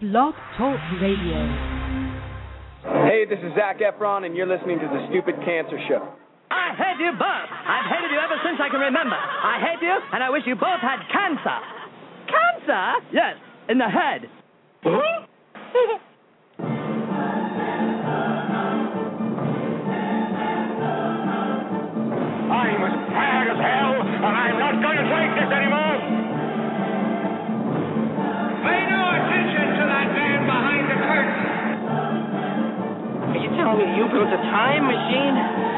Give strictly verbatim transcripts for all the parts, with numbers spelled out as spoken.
Blog Talk Radio. Hey, this is Zac Efron, and you're listening to The Stupid Cancer Show. I hate you both. I've hated you ever since I can remember. I hate you, and I wish you both had cancer. Cancer? Yes, in the head. I'm as tired as hell, and I'm not going to take this anymore. Pay no attention to that man behind the curtain. Are you telling me you built a time machine?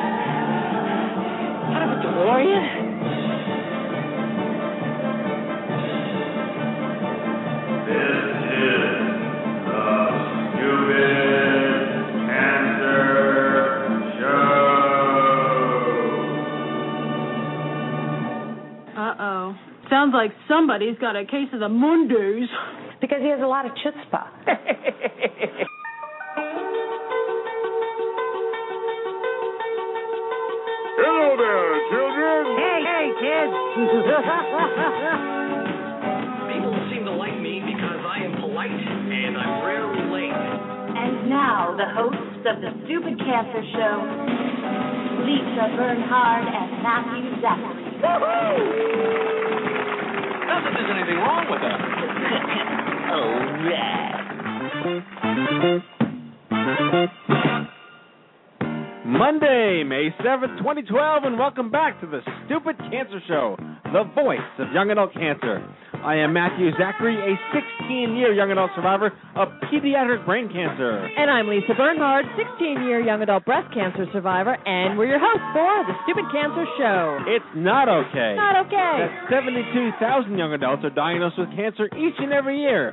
Out of a DeLorean? Uh-oh. Sounds like somebody's got a case of the Mundus. Because he has a lot of chutzpah. Hello there, children. Hey, hey, kids. People seem to like me because I am polite and I'm rarely late. And now, the hosts of the Stupid Cancer Show, Lisa Bernhard and Matthew Zachary. Not that there's anything wrong with that. Monday, May seventh, twenty twelve, and welcome back to the Stupid Cancer Show, the voice of young adult cancer. I am Matthew Zachary, a sixteen-year young adult survivor of pediatric brain cancer. And I'm Lisa Bernhard, sixteen-year young adult breast cancer survivor, and we're your hosts for the Stupid Cancer Show. It's not okay. Not okay. That seventy-two thousand young adults are diagnosed with cancer each and every year.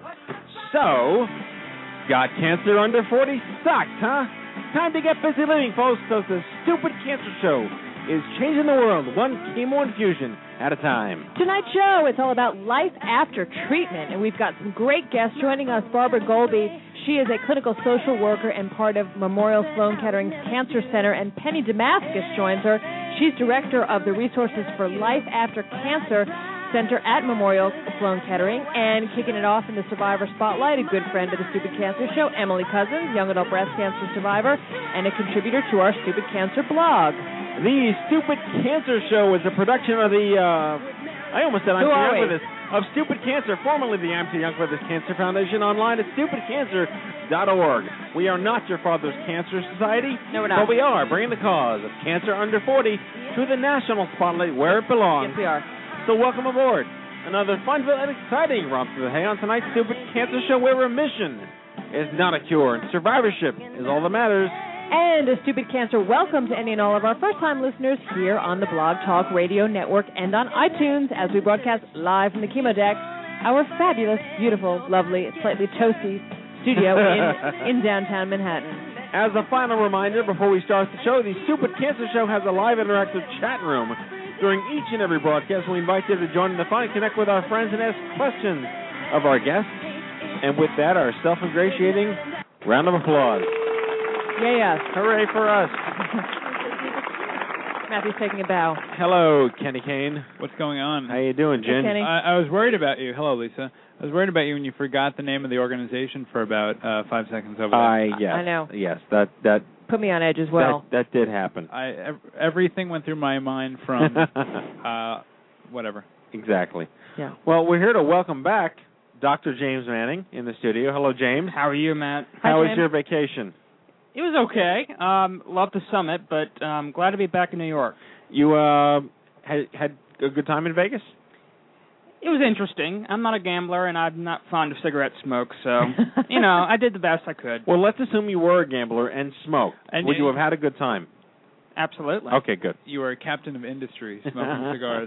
So, got cancer under forty sucks, huh? Time to get busy living, folks, so the Stupid Cancer Show is changing the world one chemo infusion at a time. Tonight's show, it's all about life after treatment, and we've got some great guests joining us. Barbara Golby, she is a clinical social worker and part of Memorial Sloan Kettering's Cancer Center, and Penny Damascus joins her. She's director of the Resources for Life After Cancer Center at Memorial Sloan Kettering, and kicking it off in the Survivor Spotlight, a good friend of the Stupid Cancer Show, Emily Cousins, young adult breast cancer survivor, and a contributor to our Stupid Cancer blog. The Stupid Cancer Show is a production of the, uh, I almost said I'm too young for this, of Stupid Cancer, formerly the I'm Too Young for This Cancer Foundation, online at stupid cancer dot org. We are not your father's cancer society, no, we're not. But we are bringing the cause of cancer under forty to the national spotlight where it belongs. Yes, we are. So welcome aboard. Another fun-filled and exciting romp through the hay on tonight's Stupid Cancer Show, where remission is not a cure and survivorship is all that matters. And a Stupid Cancer welcome to any and all of our first-time listeners here on the Blog Talk Radio Network and on iTunes as we broadcast live from the Chemo Deck, our fabulous, beautiful, lovely, slightly toasty studio in, in downtown Manhattan. As a final reminder, before we start the show, the Stupid Cancer Show has a live interactive chat room. During each and every broadcast, we invite you to join in the fun and connect with our friends and ask questions of our guests. And with that, our self-ingratiating round of applause. Yeah, yeah. Hooray for us. Matthew's taking a bow. Hello, Kenny Kane. What's going on? How you doing, Jen? Hey, Kenny. I, I was worried about you. Hello, Lisa. I was worried about you when you forgot the name of the organization for about uh, five seconds over there. I, yes. I know. Yes, that... that Put me on edge as well. That, that did happen. I ev- everything went through my mind from uh, whatever. Exactly. Yeah. Well, we're here to welcome back Doctor James Manning in the studio. Hello, James. How are you, Matt? How Hi, was James. your vacation? It was okay. Um, loved the summit, but um, glad to be back in New York. You uh, had had a good time in Vegas? It was interesting. I'm not a gambler, and I'm not fond of cigarette smoke, so, you know, I did the best I could. Well, let's assume you were a gambler and smoked. And Would you- you have had a good time? Absolutely. Okay, good. You were a captain of industry smoking cigars.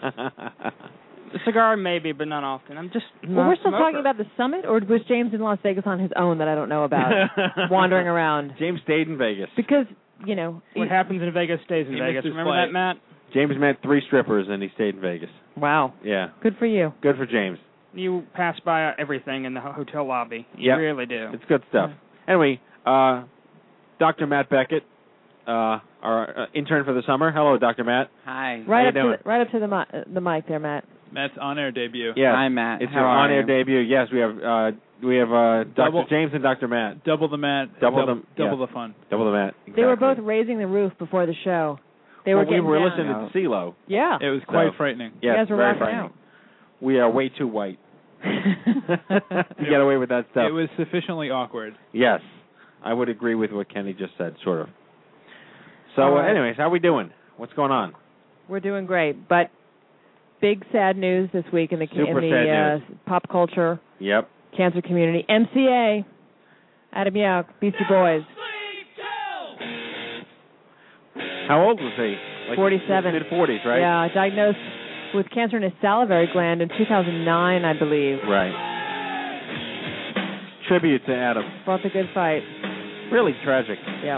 A cigar, maybe, but not often. I'm just not Well, we're still a smoker. talking about the summit, or was James in Las Vegas on his own that I don't know about, wandering around? James stayed in Vegas. Because, you know... What happens in Vegas stays in He Vegas. missed his Remember flight. that, Matt? James met three strippers and he stayed in Vegas. Wow. Yeah. Good for you. Good for James. You pass by everything in the ho- hotel lobby. You Yep. really do. It's good stuff. Anyway, uh, Doctor Matt Beckett, uh, our uh, intern for the summer. Hello, Doctor Matt. Hi. Right How up you to doing? the, right up to the mi- uh, the mic there, Matt. Matt's on-air debut. Yes. Hi, Matt. It's How your are on-air you? debut. Yes, we have uh, we have uh, Doctor Double- James and Doctor Matt. Double the Matt. Double double, the- double yes. the fun. Double the Matt. Exactly. They were both raising the roof before the show. They well, were we getting were down. listening to CeeLo. Yeah. It was quite So- frightening. Yes, You guys were very rocking frightening. out. We are way too white to get away with that stuff. It was sufficiently awkward. Yes, I would agree with what Kenny just said, sort of. So, All uh, right. anyways, how we doing? What's going on? We're doing great, but big sad news this week in the Super in sad the news. uh, pop culture Yep. cancer community. M C A, Adam Yauch, Beastie Boys, How old was he? Like forty-seven. Mid forties, right? Yeah, diagnosed with cancer in his salivary gland in two thousand nine, I believe. Right. Tribute to Adam. Fought the good fight. Really tragic. Yep.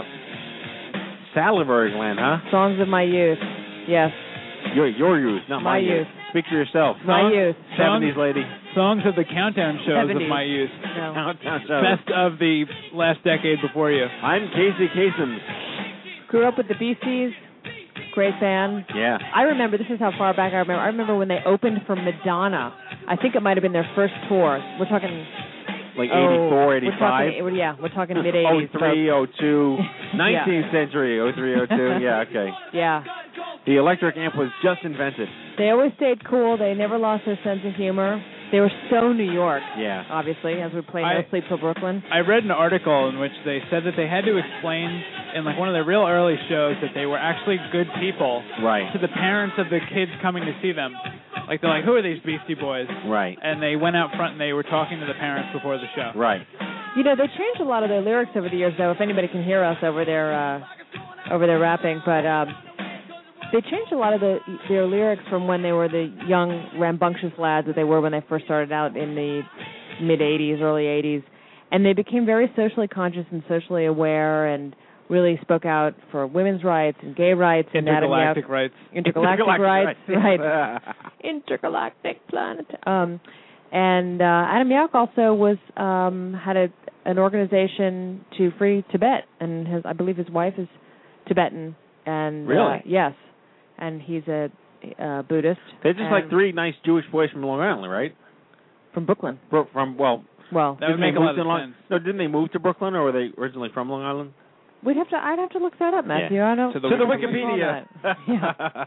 Salivary gland, huh? Songs of my youth. Yes. Your your youth, not my, My youth. Speak for yourself. My Song- youth. Seventies lady. Songs of the countdown shows seventies. of my youth. No. Countdown show. Best of the last decade before you. I'm Casey Kasem. Grew up with the Beasties. Great band. Yeah. I remember, this is how far back I remember. I remember when they opened for Madonna. I think it might have been their first tour. We're talking... Like oh, eighty-four, eighty-five. We're talking, yeah, we're talking mid-eighties. oh three, oh two, Yeah. nineteenth century, oh three, oh two. Yeah, okay. Yeah. The electric amp was just invented. They always stayed cool. They never lost their sense of humor. They were so New York, Yeah. obviously, as we played I- No Sleep Till Brooklyn. I read an article in which they said that they had to explain in like one of their real early shows that they were actually good people Right. to the parents of the kids coming to see them. Like they're like, who are these Beastie Boys? Right. And they went out front and they were talking to the parents before the show. Right. You know, they changed a lot of their lyrics over the years, though, if anybody can hear us over their, uh, over their rapping. But um, they changed a lot of the, their lyrics from when they were the young, rambunctious lads that they were when they first started out in the mid-eighties, early eighties. And they became very socially conscious and socially aware and really spoke out for women's rights and gay rights and Adam Yauch- Intergalactic rights. Intergalactic, rights, rights. right. Intergalactic planet. Um, and uh, Adam Yauch also was um, had a an organization to free Tibet, and his I believe his wife is Tibetan. And Really? uh, yes, and he's a uh, Buddhist. They're just and like three nice Jewish boys from Long Island, right? from Brooklyn. Bro- From, well, Well, That would didn't make they a move lot to of Long- sense. No, didn't they move to Brooklyn, or were they originally from Long Island? we'd have to. I'd have to look that up, Matthew. Yeah. I don't. To the to the Wikipedia. Wikipedia. Yeah.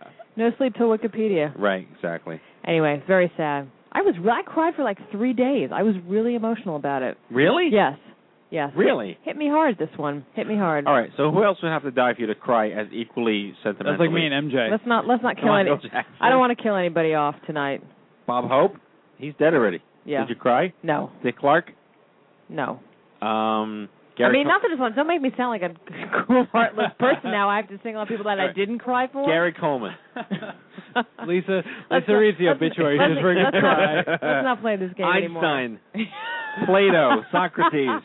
No sleep till Wikipedia. Right, exactly. Anyway, it's very sad. I was. I cried for like three days. I was really emotional about it. Really? Yes. Yes. Really? Hit me hard, this one. Hit me hard. All right, so who else would have to die for you to cry as equally sentimental? That's like me and M J. Let's not let's not kill any. Michael Jackson. I don't want to kill anybody off tonight. Bob Hope? He's dead already. Yeah. Did you cry? No. Dick Clark? No. Um, Gary I mean, Col- not that it's one. Don't make me sound like a cool, heartless person now. I have to single out people that I didn't cry for. Gary Coleman. Lisa, Let's Lisa not- reads the let's- obituary. let's- She's bringing let's to not- cry. Let's not play this game anymore. Einstein. Plato. Socrates.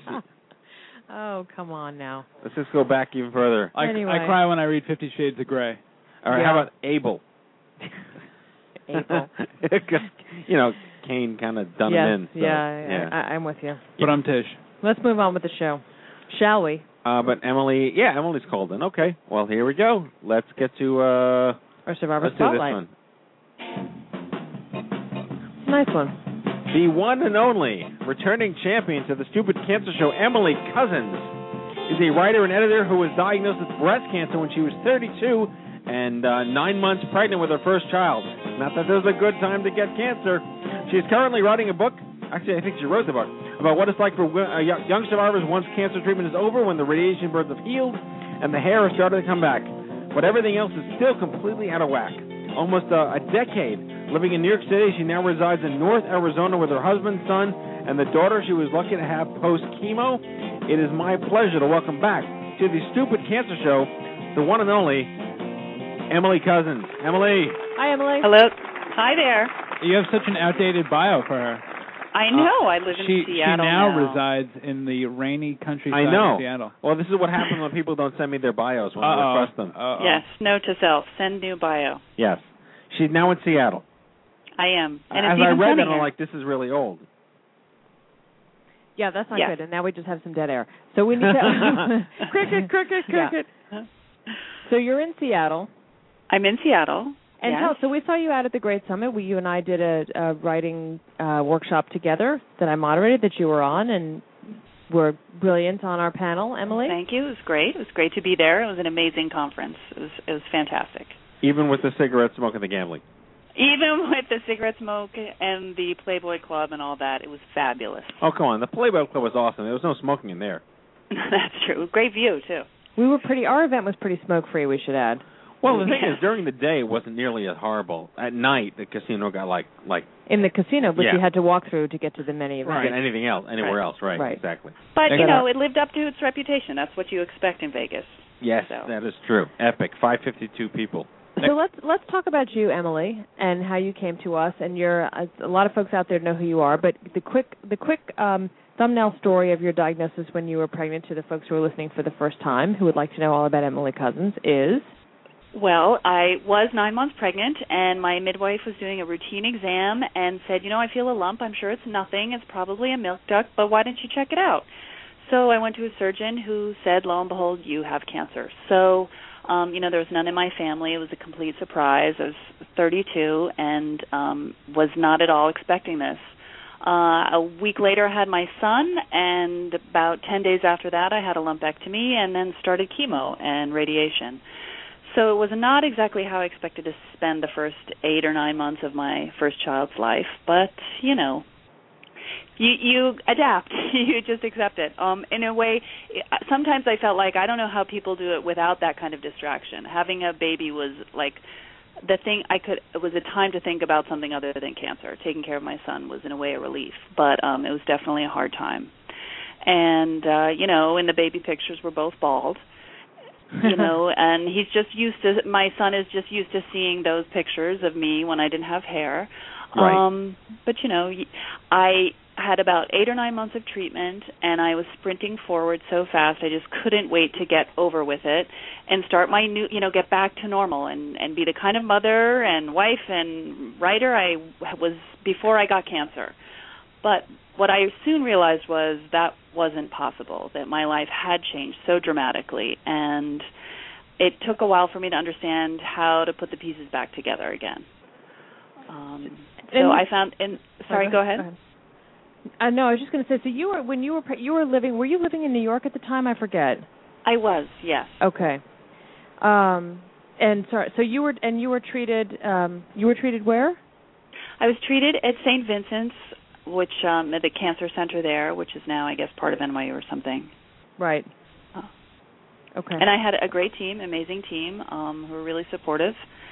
Oh, come on now. Let's just go back even further. I, Anyway. I cry when I read Fifty Shades of Grey. All right, Yeah. how about Abel? Abel. You know, Cain kind of done yes, him in. So, yeah, yeah. I, I'm with you. But I'm Tish. Let's move on with the show, shall we? Uh, but Emily, yeah, Emily's called in. Okay, well, here we go. Let's get to, uh, Our Survivor let's do this Spotlight. one. Nice one. The one and only returning champion to the Stupid Cancer Show, Emily Cousins, is a writer and editor who was diagnosed with breast cancer when she was thirty-two and uh, nine months pregnant with her first child. Not that there's a good time to get cancer. She is currently writing a book. Actually, I think she wrote the book about what it's like for uh, young survivors once cancer treatment is over, when the radiation burns have healed and the hair has started to come back. But everything else is still completely out of whack. Almost uh, a decade living in New York City, she now resides in North Arizona with her husband, son, and the daughter she was lucky to have post-chemo. It is my pleasure to welcome back to the Stupid Cancer Show, the one and only Emily Cousins. Emily. Hi, Emily. Hello. Hi there. You have such an outdated bio for her. I know. I live in She, Seattle she now, now. resides in the rainy countryside I know. of Seattle. Well, this is what happens when people don't send me their bios when Uh-oh. I request them. Uh-oh. Yes. Note to self: send new bio. Yes. She's now in Seattle. I am. And As it's I even read that, funnier. I'm like, this is really old. Yeah, that's not Yeah. good. And now we just have some dead air. So we need to cricket, cricket, Yeah. cricket. So you're in Seattle. I'm in Seattle. And Yes. tell, so we saw you out at the Great Summit. We, you and I did a, a writing uh, workshop together that I moderated that you were on, and were brilliant on our panel, Emily. Thank you. It was great. It was great to be there. It was an amazing conference. It was it was fantastic. Even with the cigarette smoke and the gambling. Even with the cigarette smoke and the Playboy Club and all that, it was fabulous. Oh, come on. The Playboy Club was awesome. There was no smoking in there. That's true. Great view, too. We were pretty, our event was pretty smoke-free, we should add. Well, the thing Yeah. is, during the day, it wasn't nearly as horrible. At night, the casino got like... like In the casino, which Yeah. you had to walk through to get to the many events. Right. Anything else, anywhere Right. else, right, Right. exactly. But, They you got know, a- it lived up to its reputation. That's what you expect in Vegas. Yes, So. that is true. Epic. five hundred fifty-two people. So let's let's talk about you, Emily, and how you came to us. And you're a, a lot of folks out there know who you are, but the quick the quick um, thumbnail story of your diagnosis when you were pregnant to the folks who are listening for the first time, who would like to know all about Emily Cousins, is. Well, I was nine months pregnant, and my midwife was doing a routine exam and said, you know, I feel a lump. I'm sure it's nothing. It's probably a milk duct, but why don't you check it out? So I went to a surgeon who said, lo and behold, you have cancer. So, um, you know, there was none in my family. It was a complete surprise. I was thirty-two and um, was not at all expecting this. Uh, a week later, I had my son, and about ten days after that, I had a lumpectomy and then started chemo and radiation. So it was not exactly how I expected to spend the first eight or nine months of my first child's life, but, you know, you you adapt. You just accept it. Um, in a way, sometimes I felt like I don't know how people do it without that kind of distraction. Having a baby was like the thing I could, it was a time to think about something other than cancer. Taking care of my son was in a way a relief, but um, it was definitely a hard time. And, uh, you know, in the baby pictures, we're both bald. You know, and he's just used to, my son is just used to seeing those pictures of me when I didn't have hair. Right. Um, but, you know, I had about eight or nine months of treatment, and I was sprinting forward so fast, I just couldn't wait to get over with it and start my new, you know, get back to normal and, and be the kind of mother and wife and writer I was before I got cancer. But what I soon realized was that wasn't possible, that my life had changed so dramatically, and it took a while for me to understand how to put the pieces back together again. Um, so And- I found, and sorry, Oh, go ahead. Go ahead. Uh, no, I was just going to say. So you were when you were pre- you were living. Were you living in New York at the time? I forget. I was, yes. Okay. Um, and sorry. So you were and you were treated. Um, you were treated where? I was treated at Saint Vincent's, which um, at the cancer center there, which is now, I guess, part of N Y U or something. Right. Oh. Okay. And I had a great team, amazing team, um, who were really supportive,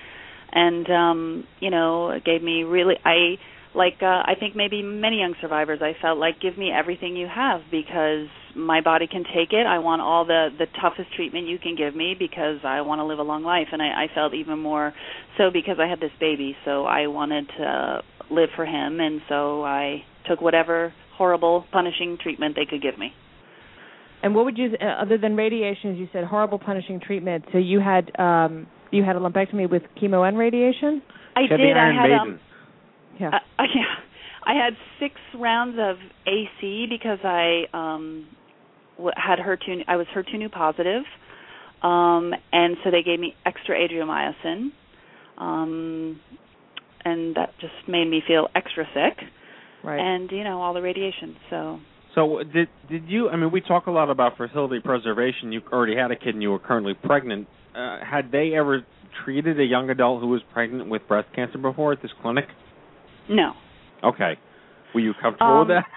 and um, you know, gave me really. I like. Uh, I think maybe many young survivors. I felt like, give me everything you have because my body can take it. I want all the the toughest treatment you can give me because I want to live a long life, and I, I felt even more so because I had this baby. So I wanted to live for him, and so I took whatever horrible, punishing treatment they could give me. And what would you, uh, other than radiation, as you said, horrible, punishing treatment? So you had um, you had a lumpectomy with chemo and radiation. I She had did. the Iron I had Maiden. um, Yeah. uh, yeah. I had six rounds of A C because I um, w- had H E R two. I was H E R two new positive, um, and so they gave me extra adriamycin, um, and that just made me feel extra sick. Right. And you know all the radiation. So So did did you? I mean, we talk a lot about fertility preservation. You already had a kid, and you were currently pregnant. Uh, had they ever treated a young adult who was pregnant with breast cancer before at this clinic? no. Okay. Were you comfortable Um, with that?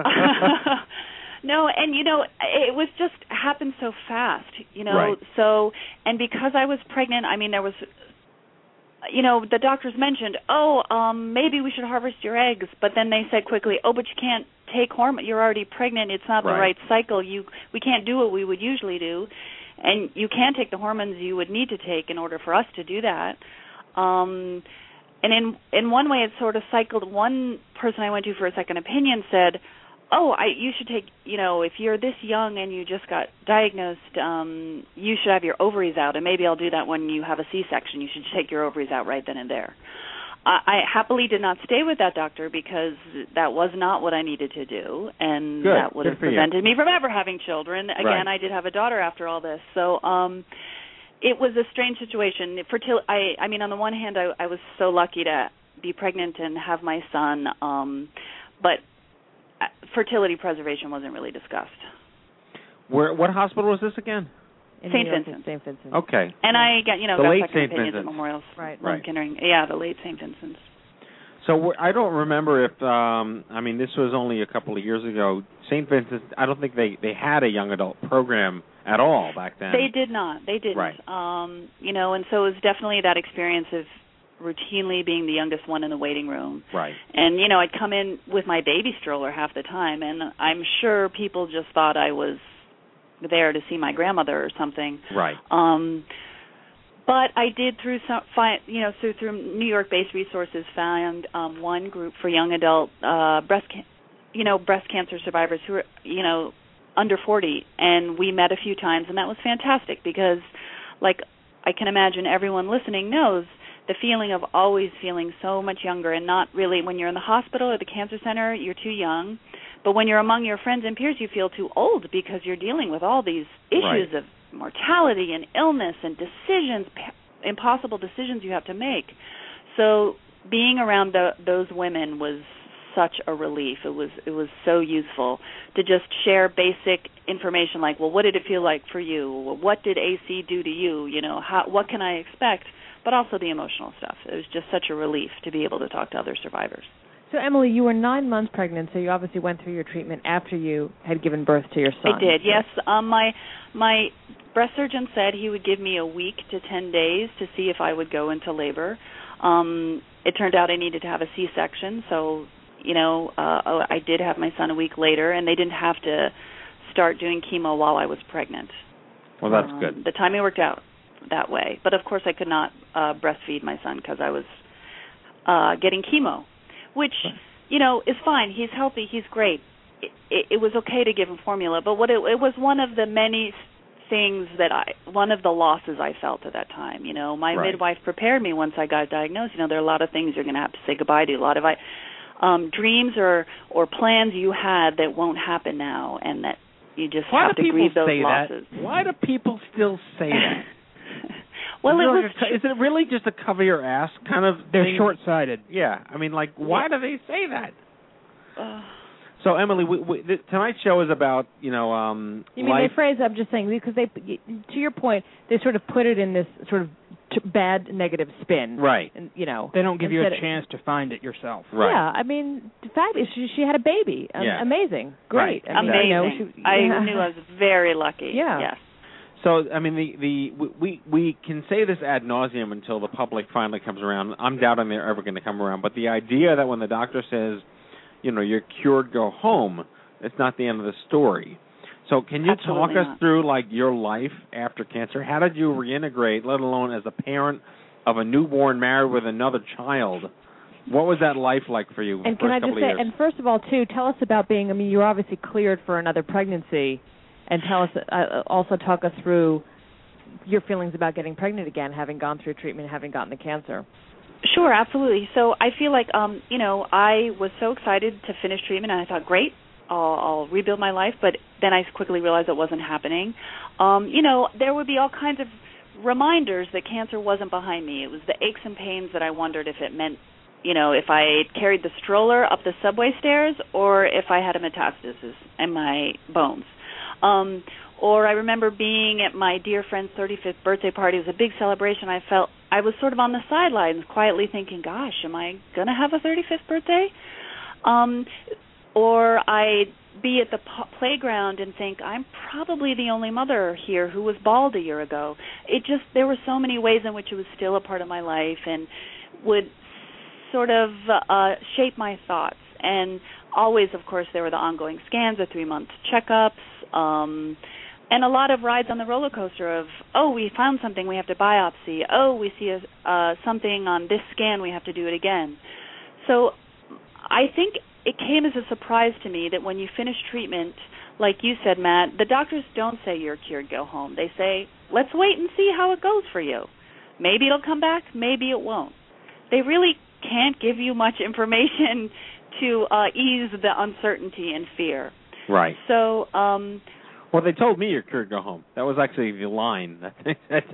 No, and you know, it was just happened so fast, you know. Right. So, and because I was pregnant, I mean, there was, you know, the doctors mentioned, oh, um, maybe we should harvest your eggs, but then they said quickly, oh, but you can't take hormone. You're already pregnant. It's not the Right. right cycle. You, we can't do what we would usually do, and you can take the hormones you would need to take in order for us to do that. Um, and in in one way, it sort of cycled. One person I went to for a second opinion said, oh, I, you should take, you know, if you're this young and you just got diagnosed, um, you should have your ovaries out, and maybe I'll do that when you have a C-section. You should take your ovaries out right then and there. I, I happily did not stay with that doctor because that was not what I needed to do, and Good. that would Good have for you. prevented me from ever having children. Again, Right. I did have a daughter after all this. So, um, it was a strange situation. Fertil- I, I mean, on the one hand, I, I was so lucky to be pregnant and have my son, um, but fertility preservation wasn't really discussed. Where? What hospital was this again? Saint Vincent. Saint Vincent. Okay. And I got, you know, the got late second Saint opinions Vincent. at Memorial Right. Sloan Kettering. Yeah, the late Saint Vincent's. So we're, I don't remember if, um, I mean, this was only a couple of years ago. Saint Vincent, I don't think they, they had a young adult program at all back then. They did not. They didn't. Right. Um, you know, and so it was definitely that experience of routinely being the youngest one in the waiting room. Right. And, you know, I'd come in with my baby stroller half the time, and I'm sure people just thought I was there to see my grandmother or something. Right. Um, but I did through some, find, you know, through through New York-based resources, found um, one group for young adult uh, breast, can- you know, breast cancer survivors who are, you know, under forty, and we met a few times, and that was fantastic because, like, I can imagine everyone listening knows the feeling of always feeling so much younger and not really, when you're in the hospital or the cancer center, you're too young. But when you're among your friends and peers, you feel too old because you're dealing with all these issues right. of mortality and illness and decisions, impossible decisions you have to make. So being around the, those women was such a relief. It was it was so useful to just share basic information like, well, what did it feel like for you? What did A C do to you? You know, how, what can I expect? But also the emotional stuff. It was just such a relief to be able to talk to other survivors. So, Emily, you were nine months pregnant, so you obviously went through your treatment after you had given birth to your son. I did, yes. Um, my my breast surgeon said he would give me a week to ten days to see if I would go into labor. Um, it turned out I needed to have a C-section, so, you know, uh, I did have my son a week later, and they didn't have to start doing chemo while I was pregnant. Well, that's um, good. The timing worked out that way. But, of course, I could not uh, breastfeed my son because I was uh, getting chemo. Which, you know, is fine. He's healthy. He's great. It, it, it was okay to give him formula, but what it, it was one of the many things that I, one of the losses I felt at that time. You know, my right. midwife prepared me once I got diagnosed. You know, there are a lot of things you're going to have to say goodbye to. A lot of I, um, dreams or or plans you had that won't happen now, and that you just Why have do to people grieve those say losses. That? Why do people still say that? Well, is, it it was. like a, is it really just a cover your ass kind of They're thing? short-sighted. Yeah, I mean, like, why do they say that? Uh, so, Emily, we, we, the, tonight's show is about, you know, um, You mean life. they phrase? I'm just saying because they, to your point, they sort of put it in this sort of t- bad negative spin, Right. And you know, They don't give you a instead- chance to find it yourself. Right. Yeah, I mean, the fact is she, she had a baby. Um, Yeah. Amazing, great, Right. I mean, amazing. you know, she, I yeah. knew I was very lucky. Yeah. Yes. So, I mean, the the we we can say this ad nauseum until the public finally comes around. I'm doubting they're ever going to come around. But the idea that when the doctor says, you know, you're cured, go home, it's not the end of the story. So, can you Absolutely talk us not. through like your life after cancer? How did you reintegrate, let alone as a parent of a newborn married with another child? What was that life like for you? And for can a I couple just of say, years? and first of all, too, tell us about being. I mean, you're obviously cleared for another pregnancy, and tell us uh, also talk us through your feelings about getting pregnant again, having gone through treatment, having gotten the cancer. Sure, absolutely. So I feel like, um, you know, I was so excited to finish treatment, and I thought, great, I'll, I'll rebuild my life. But then I quickly realized it wasn't happening. Um, you know, there would be all kinds of reminders that cancer wasn't behind me. It was the aches and pains that I wondered if it meant, you know, if I carried the stroller up the subway stairs or if I had a metastasis in my bones. Um, or I remember being at my dear friend's thirty-fifth birthday party. It was a big celebration. I felt I was sort of on the sidelines quietly thinking, gosh, am I going to have a thirty-fifth birthday? Um, or I'd be at the p- playground and think, I'm probably the only mother here who was bald a year ago. It just, there were so many ways in which it was still a part of my life and would sort of uh, shape my thoughts. And always, of course, there were the ongoing scans, the three-month checkups, um, and a lot of rides on the roller coaster of, oh, we found something, we have to biopsy. Oh, we see a, uh, something on this scan, we have to do it again. So I think it came as a surprise to me that when you finish treatment, like you said, Matt, the doctors don't say you're cured, go home. They say, let's wait and see how it goes for you. Maybe it'll come back, maybe it won't. They really can't give you much information to uh, ease the uncertainty and fear. Right. So, um, well, they told me you're cured, go home. That was actually the line that they said to me.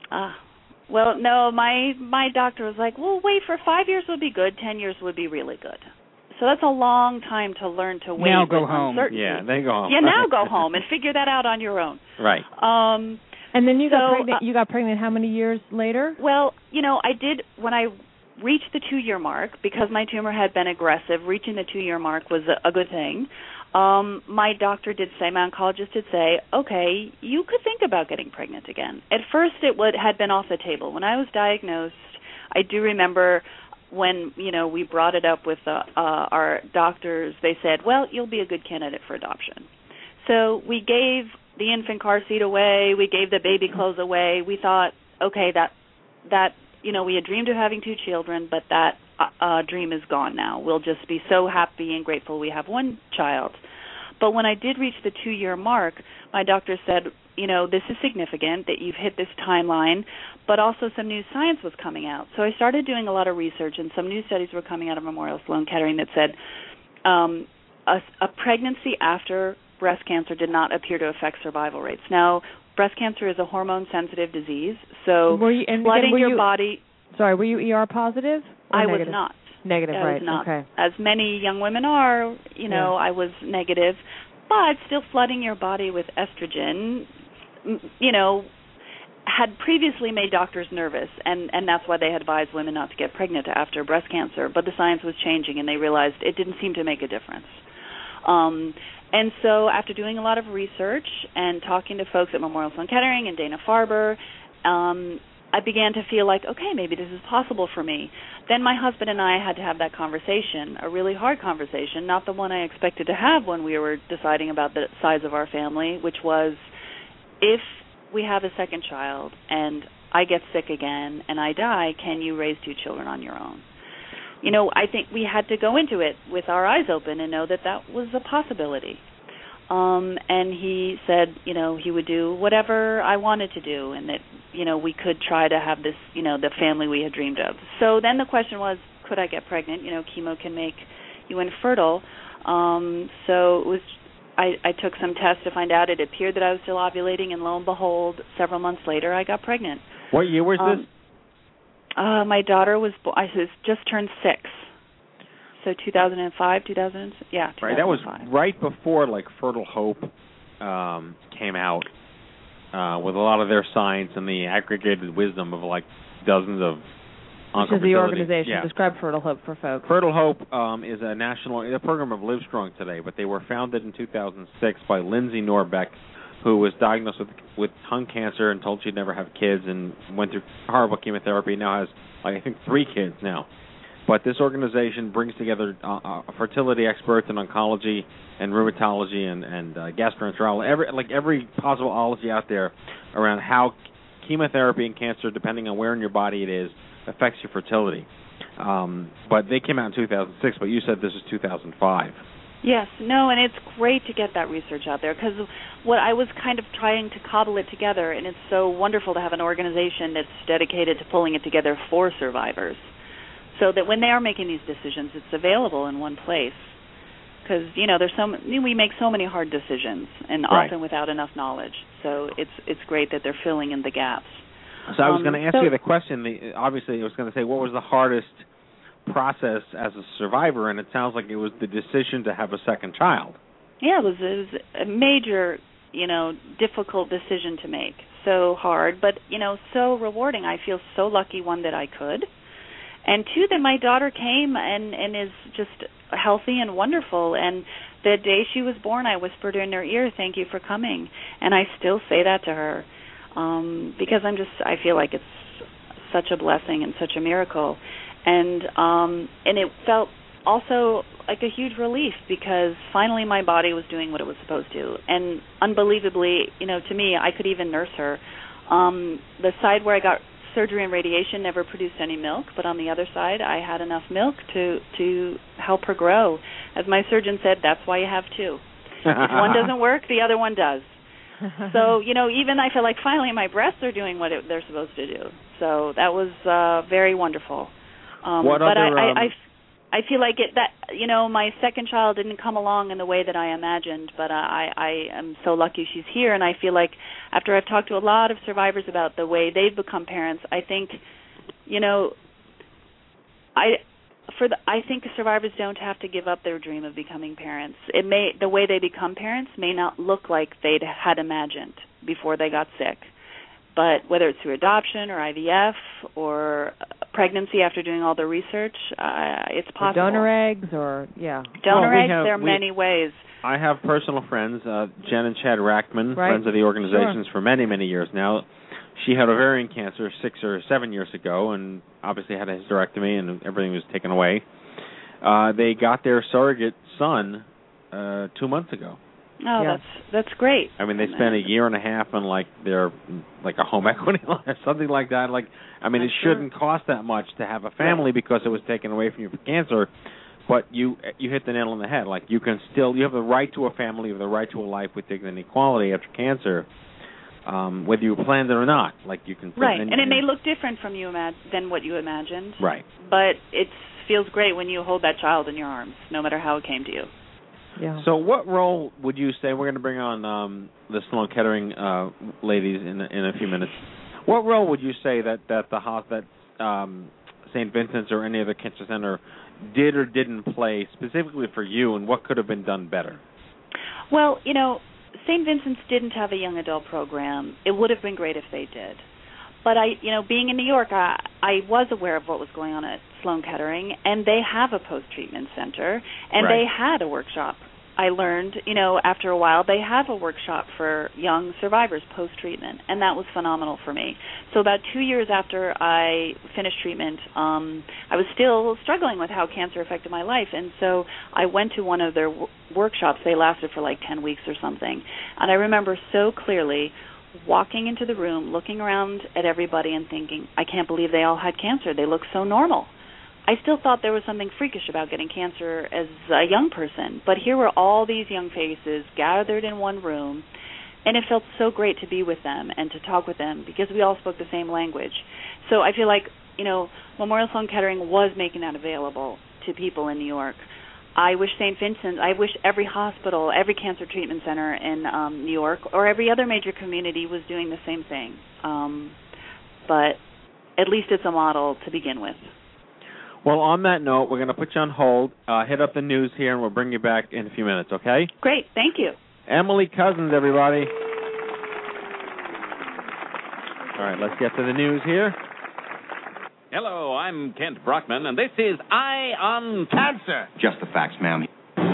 Uh, well, no, my my doctor was like, well, wait, for five years would be good, ten years would be really good. So that's a long time to learn to wait. Now go with home. Uncertainty. Yeah, then go home. Yeah, now go home and figure that out on your own. Right. Um, and then you so, got pregnant. Uh, you got pregnant how many years later? Well, you know, I did when I reached the two-year mark, because my tumor had been aggressive. Reaching the two-year mark was a, a good thing. Um, my doctor did say, my oncologist did say, okay, you could think about getting pregnant again. At first, it would, had been off the table. When I was diagnosed, I do remember when, you know, we brought it up with uh, uh, our doctors, they said, well, you'll be a good candidate for adoption. So we gave the infant car seat away. We gave the baby clothes away. We thought, okay, that, that you know, we had dreamed of having two children, but that uh, dream is gone now. We'll just be so happy and grateful we have one child. But when I did reach the two-year mark, my doctor said, you know, this is significant that you've hit this timeline, but also some new science was coming out. So I started doing a lot of research, and some new studies were coming out of Memorial Sloan Kettering that said um, a, a pregnancy after breast cancer did not appear to affect survival rates. Now, breast cancer is a hormone-sensitive disease, so were you, and flooding again, were your you, body... Sorry, were you E R positive? I negative? was not. Negative, I right, was not. okay. As many young women are, you know, yeah. I was negative. But still flooding your body with estrogen, you know, had previously made doctors nervous, and, and that's why they had advised women not to get pregnant after breast cancer. But the science was changing, and they realized it didn't seem to make a difference. Um, and so after doing a lot of research and talking to folks at Memorial Sloan Kettering and Dana-Farber, um, I began to feel like, okay, maybe this is possible for me. Then my husband and I had to have that conversation, a really hard conversation, not the one I expected to have when we were deciding about the size of our family, which was, if we have a second child and I get sick again and I die, can you raise two children on your own? You know, I think we had to go into it with our eyes open and know that that was a possibility. Um, and he said, you know, he would do whatever I wanted to do, and that, you know, we could try to have this, you know, the family we had dreamed of. So then the question was, could I get pregnant? You know, chemo can make you infertile. Um, so it was, I, I took some tests to find out. It appeared that I was still ovulating, and lo and behold, several months later, I got pregnant. What year was um, this? Uh, my daughter was, bo- I was just turned six. So two thousand five, two thousand, yeah, two thousand five. Right, that was right before, like, Fertile Hope um, came out uh, with a lot of their science and the aggregated wisdom of, like, dozens of Which is the organization. Yeah. Describe Fertile Hope for folks. Fertile Hope um, is a national a program of Livestrong today, but they were founded in two thousand six by Lindsay Norbeck, who was diagnosed with with tongue cancer and told she'd never have kids, and went through horrible chemotherapy. Now has, like, I think, three kids now. But this organization brings together uh, uh, fertility experts in oncology and rheumatology and, and uh, gastroenterology, every, like every possible ology out there around how chemotherapy and cancer, depending on where in your body it is, affects your fertility. Um, but they came out in two thousand six, but you said this is two thousand five. Yes, no, and it's great to get that research out there, because what I was kind of trying to cobble it together, and it's so wonderful to have an organization that's dedicated to pulling it together for survivors, so that when they are making these decisions, it's available in one place. Because, you know, there's so we make so many hard decisions, and right. often without enough knowledge. So it's it's great that they're filling in the gaps. So I was um, going to ask so, you the question. The, obviously, I was going to say, what was the hardest process as a survivor? And it sounds like it was the decision to have a second child. Yeah, it was, it was a major, you know, difficult decision to make. So hard, but, you know, so rewarding. I feel so lucky, one, that I could. And two, that my daughter came and, and is just healthy and wonderful. And the day she was born, I whispered in her ear, "Thank you for coming." And I still say that to her um, because I'm just, I feel like it's such a blessing and such a miracle. And um, and it felt also like a huge relief, because finally my body was doing what it was supposed to. And unbelievably, you know, to me, I could even nurse her. Um, the side where I got surgery and radiation never produced any milk, but on the other side, I had enough milk to to help her grow. As my surgeon said, that's why you have two. If one doesn't work, the other one does. So, you know, even I feel like finally my breasts are doing what it, they're supposed to do. So that was uh, very wonderful. Um, what but other, I, um, I, I, I feel like it that you know my second child didn't come along in the way that I imagined, but uh, I I am so lucky she's here, and I feel like after I've talked to a lot of survivors about the way they've become parents, I think, you know, I for the I think survivors don't have to give up their dream of becoming parents. It may the way they become parents may not look like they'd had imagined before they got sick. But whether it's through adoption or I V F or pregnancy after doing all the research, uh, it's possible. Or donor eggs or, yeah. Donor well, eggs, have, there are we, many ways. I have personal friends, uh, Jen and Chad Rackman, right. friends of the organizations sure. for many, many years now. She had ovarian cancer six or seven years ago and obviously had a hysterectomy and everything was taken away. Uh, they got their surrogate son uh, two months ago. Oh, yeah. that's that's great. I mean, they spent a year and a half on like their like a home equity loan or something like that. Like, I mean, That's it shouldn't true. cost that much to have a family right. because it was taken away from you for cancer. But you you hit the nail on the head. Like, you can still you have the right to a family, you have the right to a life with dignity and equality after cancer, um, whether you planned it or not. Like, you can right, and, and it may look different from you imag- than what you imagined. Right, but it feels great when you hold that child in your arms, no matter how it came to you. Yeah. So what role would you say, we're going to bring on um, the Sloan Kettering uh, ladies in in a few minutes. What role would you say that, that the that um, Saint Vincent's or any other cancer center did or didn't play specifically for you, and what could have been done better? Well, you know, Saint Vincent's didn't have a young adult program. It would have been great if they did. But I, you know, being in New York, I, I was aware of what was going on at Sloan Kettering, and they have a post-treatment center, and right. they had a workshop. I learned, you know, after a while, they have a workshop for young survivors post-treatment, and that was phenomenal for me. So about two years after I finished treatment, um, I was still struggling with how cancer affected my life, and so I went to one of their w- workshops. They lasted for like ten weeks or something, and I remember so clearly walking into the room, looking around at everybody and thinking, I can't believe they all had cancer. They look so normal. I still thought there was something freakish about getting cancer as a young person, but here were all these young faces gathered in one room, and it felt so great to be with them and to talk with them because we all spoke the same language. So I feel like, you know, Memorial Sloan Kettering was making that available to people in New York. I wish Saint Vincent, I wish every hospital, every cancer treatment center in um, New York or every other major community was doing the same thing. Um, but at least it's a model to begin with. Well, on that note, we're going to put you on hold, uh, hit up the news here, and we'll bring you back in a few minutes, okay? Great, thank you. Emily Cousins, everybody. All right, let's get to the news here. Hello, I'm Kent Brockman, and this is Eye on Cancer. Just the facts, ma'am.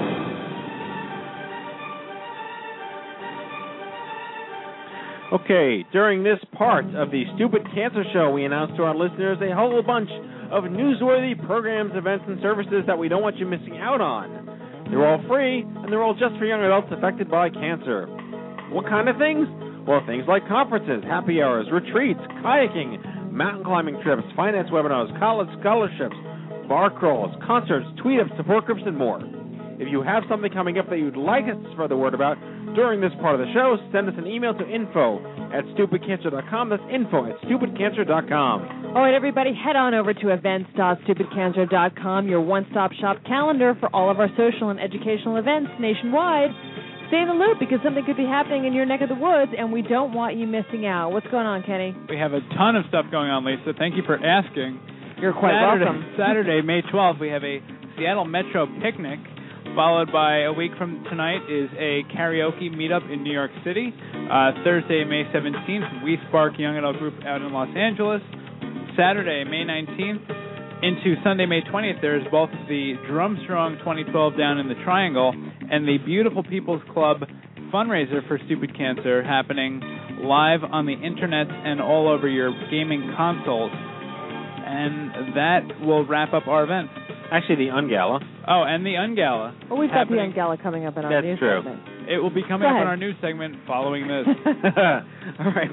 Okay, during this part of the Stupid Cancer Show, we announced to our listeners a whole bunch of newsworthy programs, events, and services that we don't want you missing out on. They're all free, and they're all just for young adults affected by cancer. What kind of things? Well, things like conferences, happy hours, retreats, kayaking, mountain climbing trips, finance webinars, college scholarships, bar crawls, concerts, tweet-ups, support groups, and more. If you have something coming up that you'd like us to spread the word about during this part of the show, send us an email to info at stupid cancer dot com. That's info at stupid cancer dot com. All right, everybody, head on over to events dot stupid cancer dot com, your one-stop shop calendar for all of our social and educational events nationwide. Stay in the loop because something could be happening in your neck of the woods, and we don't want you missing out. What's going on, Kenny? We have a ton of stuff going on, Lisa. Thank you for asking. You're quite Saturday, welcome. Saturday, May twelfth, we have a Seattle Metro picnic, followed by a week from tonight is a karaoke meetup in New York City. Uh, Thursday, May seventeenth, We Spark Young Adult Group out in Los Angeles. Saturday, May nineteenth, into Sunday, May twentieth, there's both the Drumstrong twenty twelve down in the Triangle and the Beautiful People's Club fundraiser for Stupid Cancer happening live on the internet and all over your gaming consoles. And that will wrap up our event. Actually, the Ungala. Oh, and the Ungala. Oh, we've got the Ungala coming up in our That's news true. segment. It will be coming up in our news segment following this. All right.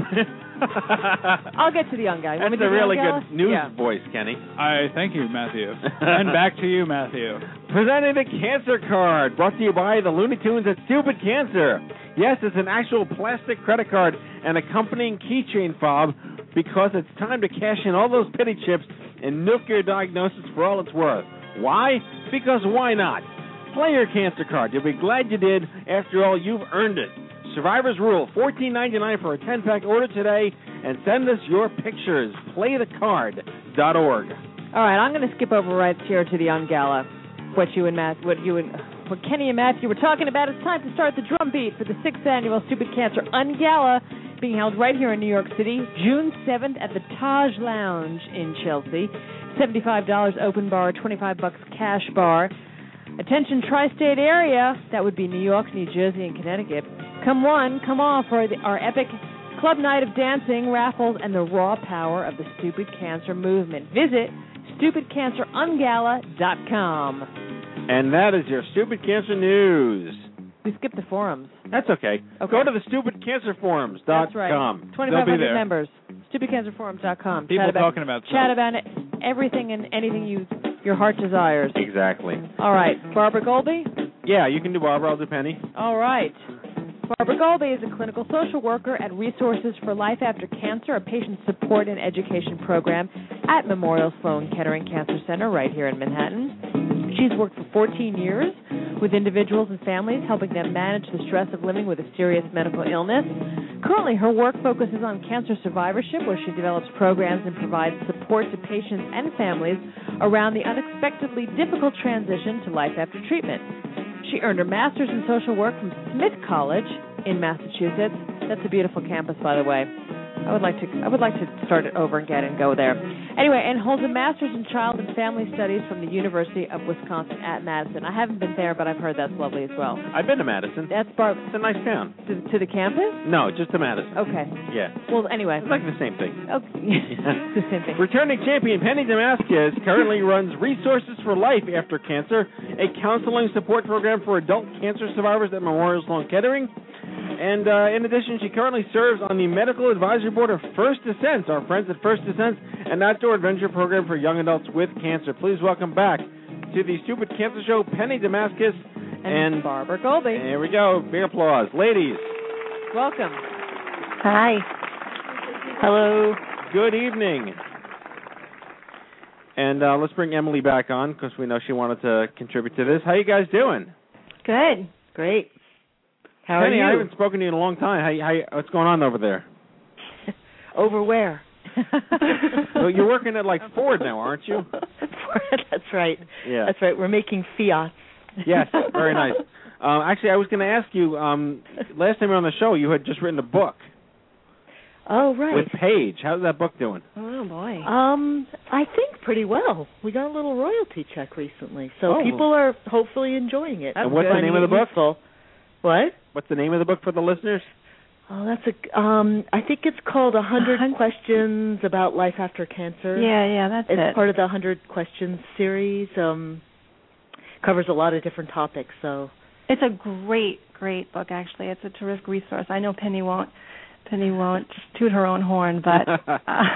I'll get to the Ungala. That's a really good news yeah. voice, Kenny. I thank you, Matthew. And back to you, Matthew. Presenting the Cancer Card, brought to you by the Looney Tunes at Stupid Cancer. Yes, it's an actual plastic credit card and accompanying keychain fob because it's time to cash in all those pity chips and milk your diagnosis for all it's worth. Why? Because why not? Play your cancer card. You'll be glad you did. After all, you've earned it. Survivors Rule, fourteen ninety-nine for a ten-pack order today, and send us your pictures. play the card dot org. All right, I'm going to skip over right here to the Ungala. What you and Matt, what you and what Kenny and Matthew were talking about. It's time to start the drum beat for the sixth annual Stupid Cancer Ungala, being held right here in New York City, June seventh at the Taj Lounge in Chelsea. seventy-five dollars open bar, twenty-five bucks cash bar. Attention tri-state area, that would be New York, New Jersey, and Connecticut. Come one, come all for the, our epic club night of dancing, raffles, and the raw power of the Stupid Cancer movement. Visit stupid cancer ungala dot com. And that is your Stupid Cancer News. We skipped the forums. That's okay. okay. Go to the stupid cancer forums dot com. That's right. twenty-five hundred members. stupid cancer forums dot com. People chat about, talking about stuff. Chat about it, everything and anything you your heart desires. Exactly. All right. Barbara Golby? Yeah, you can do Barbara. I'll do Penny. All right. Barbara Golby is a clinical social worker at Resources for Life After Cancer, a patient support and education program at Memorial Sloan Kettering Cancer Center right here in Manhattan. She's worked for fourteen years with individuals and families, helping them manage the stress of living with a serious medical illness. Currently, her work focuses on cancer survivorship, where she develops programs and provides support to patients and families around the unexpectedly difficult transition to life after treatment. She earned her master's in social work from Smith College in Massachusetts. That's a beautiful campus, by the way. I would like to I would like to start it over again and go there. Anyway, and holds a master's in child and family studies from the University of Wisconsin at Madison. I haven't been there, but I've heard that's lovely as well. I've been to Madison. That's Barb. It's a nice town. To, to the campus? No, just to Madison. Okay. Yeah. Well, anyway. It's like the same thing. Okay. It's the same thing. Returning champion Penny Damascus currently runs Resources for Life After Cancer, a counseling support program for adult cancer survivors at Memorial Sloan Kettering. And uh, in addition, she currently serves on the medical advisory board of First Descent, our friends at First Descent, an outdoor adventure program for young adults with cancer. Please welcome back to the Stupid Cancer Show, Penny Damascus and, and Barbara Golby. There we go. Big applause. Ladies. Welcome. Hi. Hello. Good evening. And uh, let's bring Emily back on because we know she wanted to contribute to this. How you guys doing? Good. Great. How Penny, are you? I haven't spoken to you in a long time. How, how, what's going on over there? Over where? Well, you're working at like Ford now, aren't you? That's right. Yeah. That's right. We're making Fiats. Yes, very nice. Um, actually, I was going to ask you, um, last time you were on the show, you had just written a book. Oh, right. With Paige. How's that book doing? Oh, boy. Um, I think pretty well. We got a little royalty check recently, so oh. people are hopefully enjoying it. And what's the name of the book? Useful. What? What's the name of the book for the listeners? Oh, that's a. Um, I think it's called A Hundred Questions About Life After Cancer. Yeah, yeah, that's it's it. It's part of the Hundred Questions series. Um, covers a lot of different topics. So it's a great, great book. Actually, it's a terrific resource. I know Penny won't. Penny won't toot her own horn, but uh,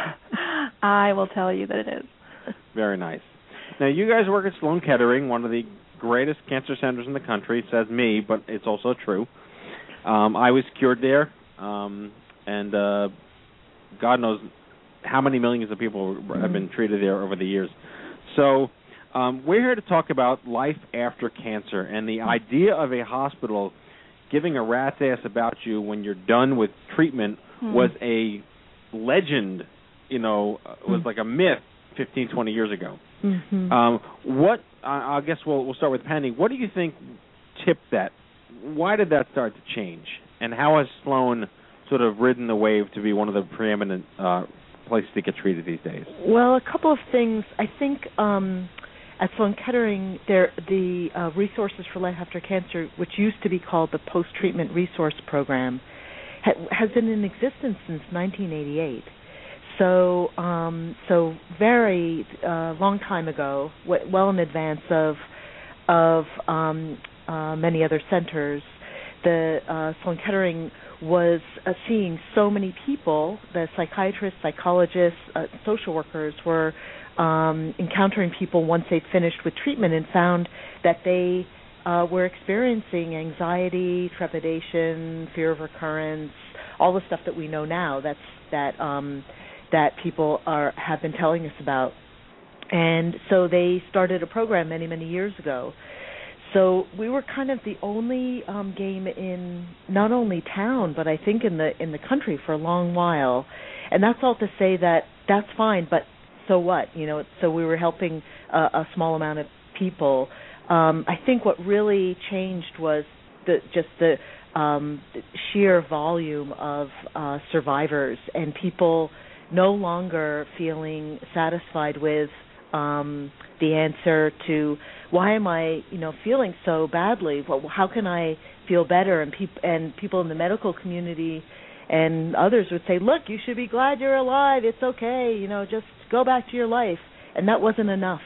I will tell you that it is. Very nice. Now, you guys work at Sloan Kettering, one of the greatest cancer centers in the country, says me, but it's also true. Um, I was cured there, um, and uh, God knows how many millions of people have been treated there over the years. So um, we're here to talk about life after cancer, and the idea of a hospital giving a rat's ass about you when you're done with treatment hmm. was a legend, you know, hmm. was like a myth fifteen, twenty years ago. Mm-hmm. Um, what, I, I guess we'll, we'll start with Penny. What do you think tipped that? Why did that start to change? And how has Sloan sort of ridden the wave to be one of the preeminent uh, places to get treated these days? Well, a couple of things. I think um, at Sloan Kettering, there, the uh, Resources for Life After Cancer, which used to be called the Post-Treatment Resource Program, ha- has been in existence since nineteen eighty-eight. So, um, so very uh, long time ago, w- well in advance of of um, uh, many other centers, the uh, Sloan Kettering was uh, seeing so many people. The psychiatrists, psychologists, uh, social workers were um, encountering people once they'd finished with treatment and found that they uh, were experiencing anxiety, trepidation, fear of recurrence, all the stuff that we know now. That's that. Um, that people are have been telling us about. and so they started a program many, many years ago. So we were kind of the only um, game in not only town, but I think in the in the country for a long while. And that's all to say that that's fine, but so what? You know, so we were helping uh, a small amount of people. Um, I think what really changed was the just the um, sheer volume of uh, survivors and people no longer feeling satisfied with um, the answer to why am I, you know, feeling so badly? Well, how can I feel better? And people and people in the medical community and others would say, look, you should be glad you're alive. It's okay, you know, just go back to your life. And that wasn't enough.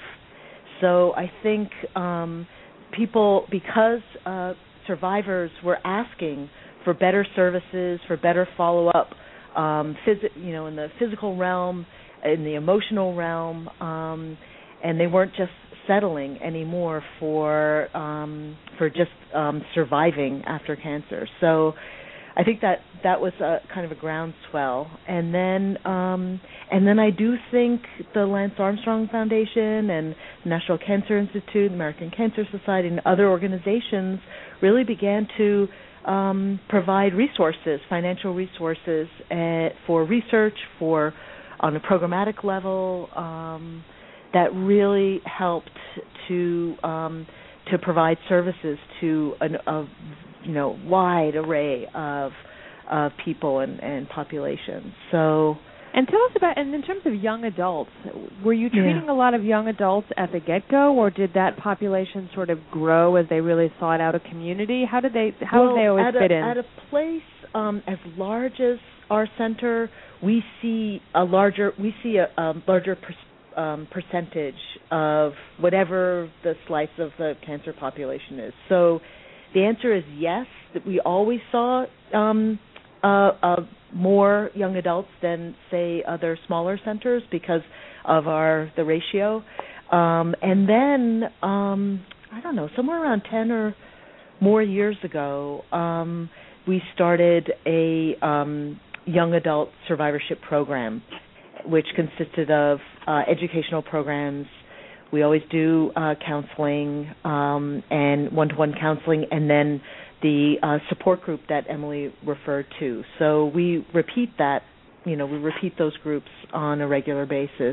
So I think um, people, because uh, survivors were asking for better services, for better follow-up, um, phys- you know, in the physical realm, in the emotional realm, um, and they weren't just settling anymore for um, for just um, surviving after cancer. So I think that that was a kind of a groundswell, and then um, and then I do think the Lance Armstrong Foundation and the National Cancer Institute, the American Cancer Society, and other organizations really began to um, provide resources, financial resources uh, for research, for on a programmatic level, um, that really helped to um, to provide services to an, a you know wide array of of people and, and populations. So, and tell us about, and in terms of young adults, were you treating yeah. a lot of young adults at the get-go, or did that population sort of grow as they really sought out a community? How did they how well, did they always at fit a, in? At a place um, as large as our center, we see a larger we see a, a larger per, um, percentage of whatever the slice of the cancer population is. So the answer is yes, that we always saw um, uh, uh, more young adults than, say, other smaller centers because of our the ratio. Um, and then, um, I don't know, somewhere around ten or more years ago, um, we started a um, young adult survivorship program, which consisted of uh, educational programs. We always do uh, counseling um, and one-to-one counseling, and then the uh, support group that Emily referred to. So we repeat that, you know, we repeat those groups on a regular basis.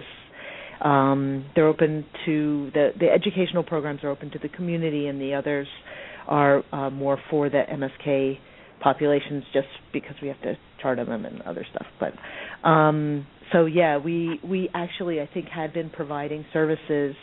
Um, they're open to, the, the educational programs are open to the community, and the others are uh, more for the M S K populations just because we have to chart them and other stuff. But um, so, yeah, we, we actually, I think, had been providing services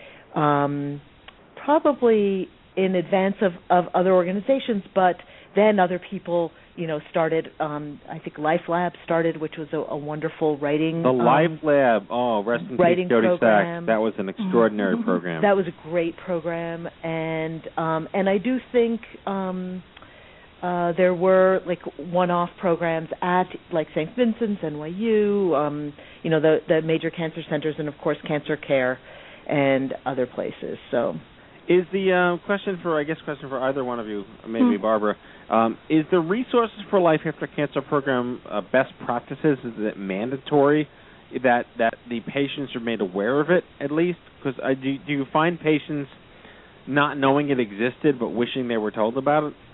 um, probably in advance of, of other organizations, but then other people, you know, started, um, I think Life Lab started, which was a, a wonderful writing. The um, Life Lab, oh, rest in peace, Jody Sachs. That was an extraordinary mm-hmm. program. That was a great program, and um, and I do think um, uh, there were like one-off programs at like Saint Vincent's, N Y U, um, you know, the the major cancer centers, and of course Cancer Care and other places. So. Is the uh, question for, I guess, question for either one of you, maybe Mm-hmm. Barbara, um, is the Resources for Life After Cancer program uh, best practices? Is it mandatory that that the patients are made aware of it at least? Because uh, do, do you find patients not knowing it existed but wishing they were told about it?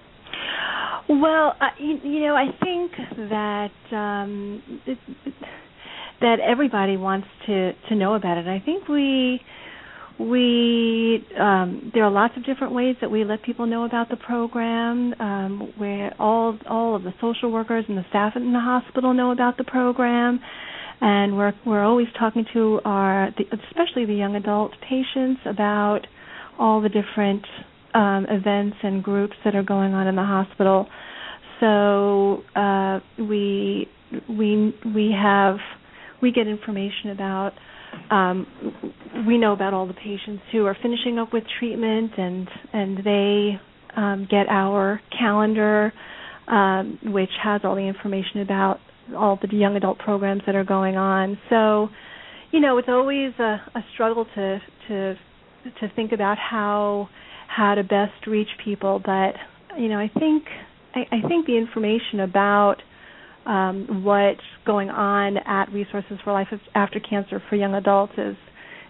Well, uh, you, you know, I think that um, it, that everybody wants to, to know about it. I think we. We um, there are lots of different ways that we let people know about the program. Um, where all all of the social workers and the staff in the hospital know about the program, and we're we're always talking to our, the, especially the young adult patients, about all the different um, events and groups that are going on in the hospital. So uh, we we we have we get information about. Um, we know about all the patients who are finishing up with treatment, and and they um, get our calendar, um, which has all the information about all the young adult programs that are going on. So, you know, it's always a, a struggle to to to think about how how to best reach people. But you know, I think I, I think the information about Um, what's going on at Resources for Life After Cancer for young adults is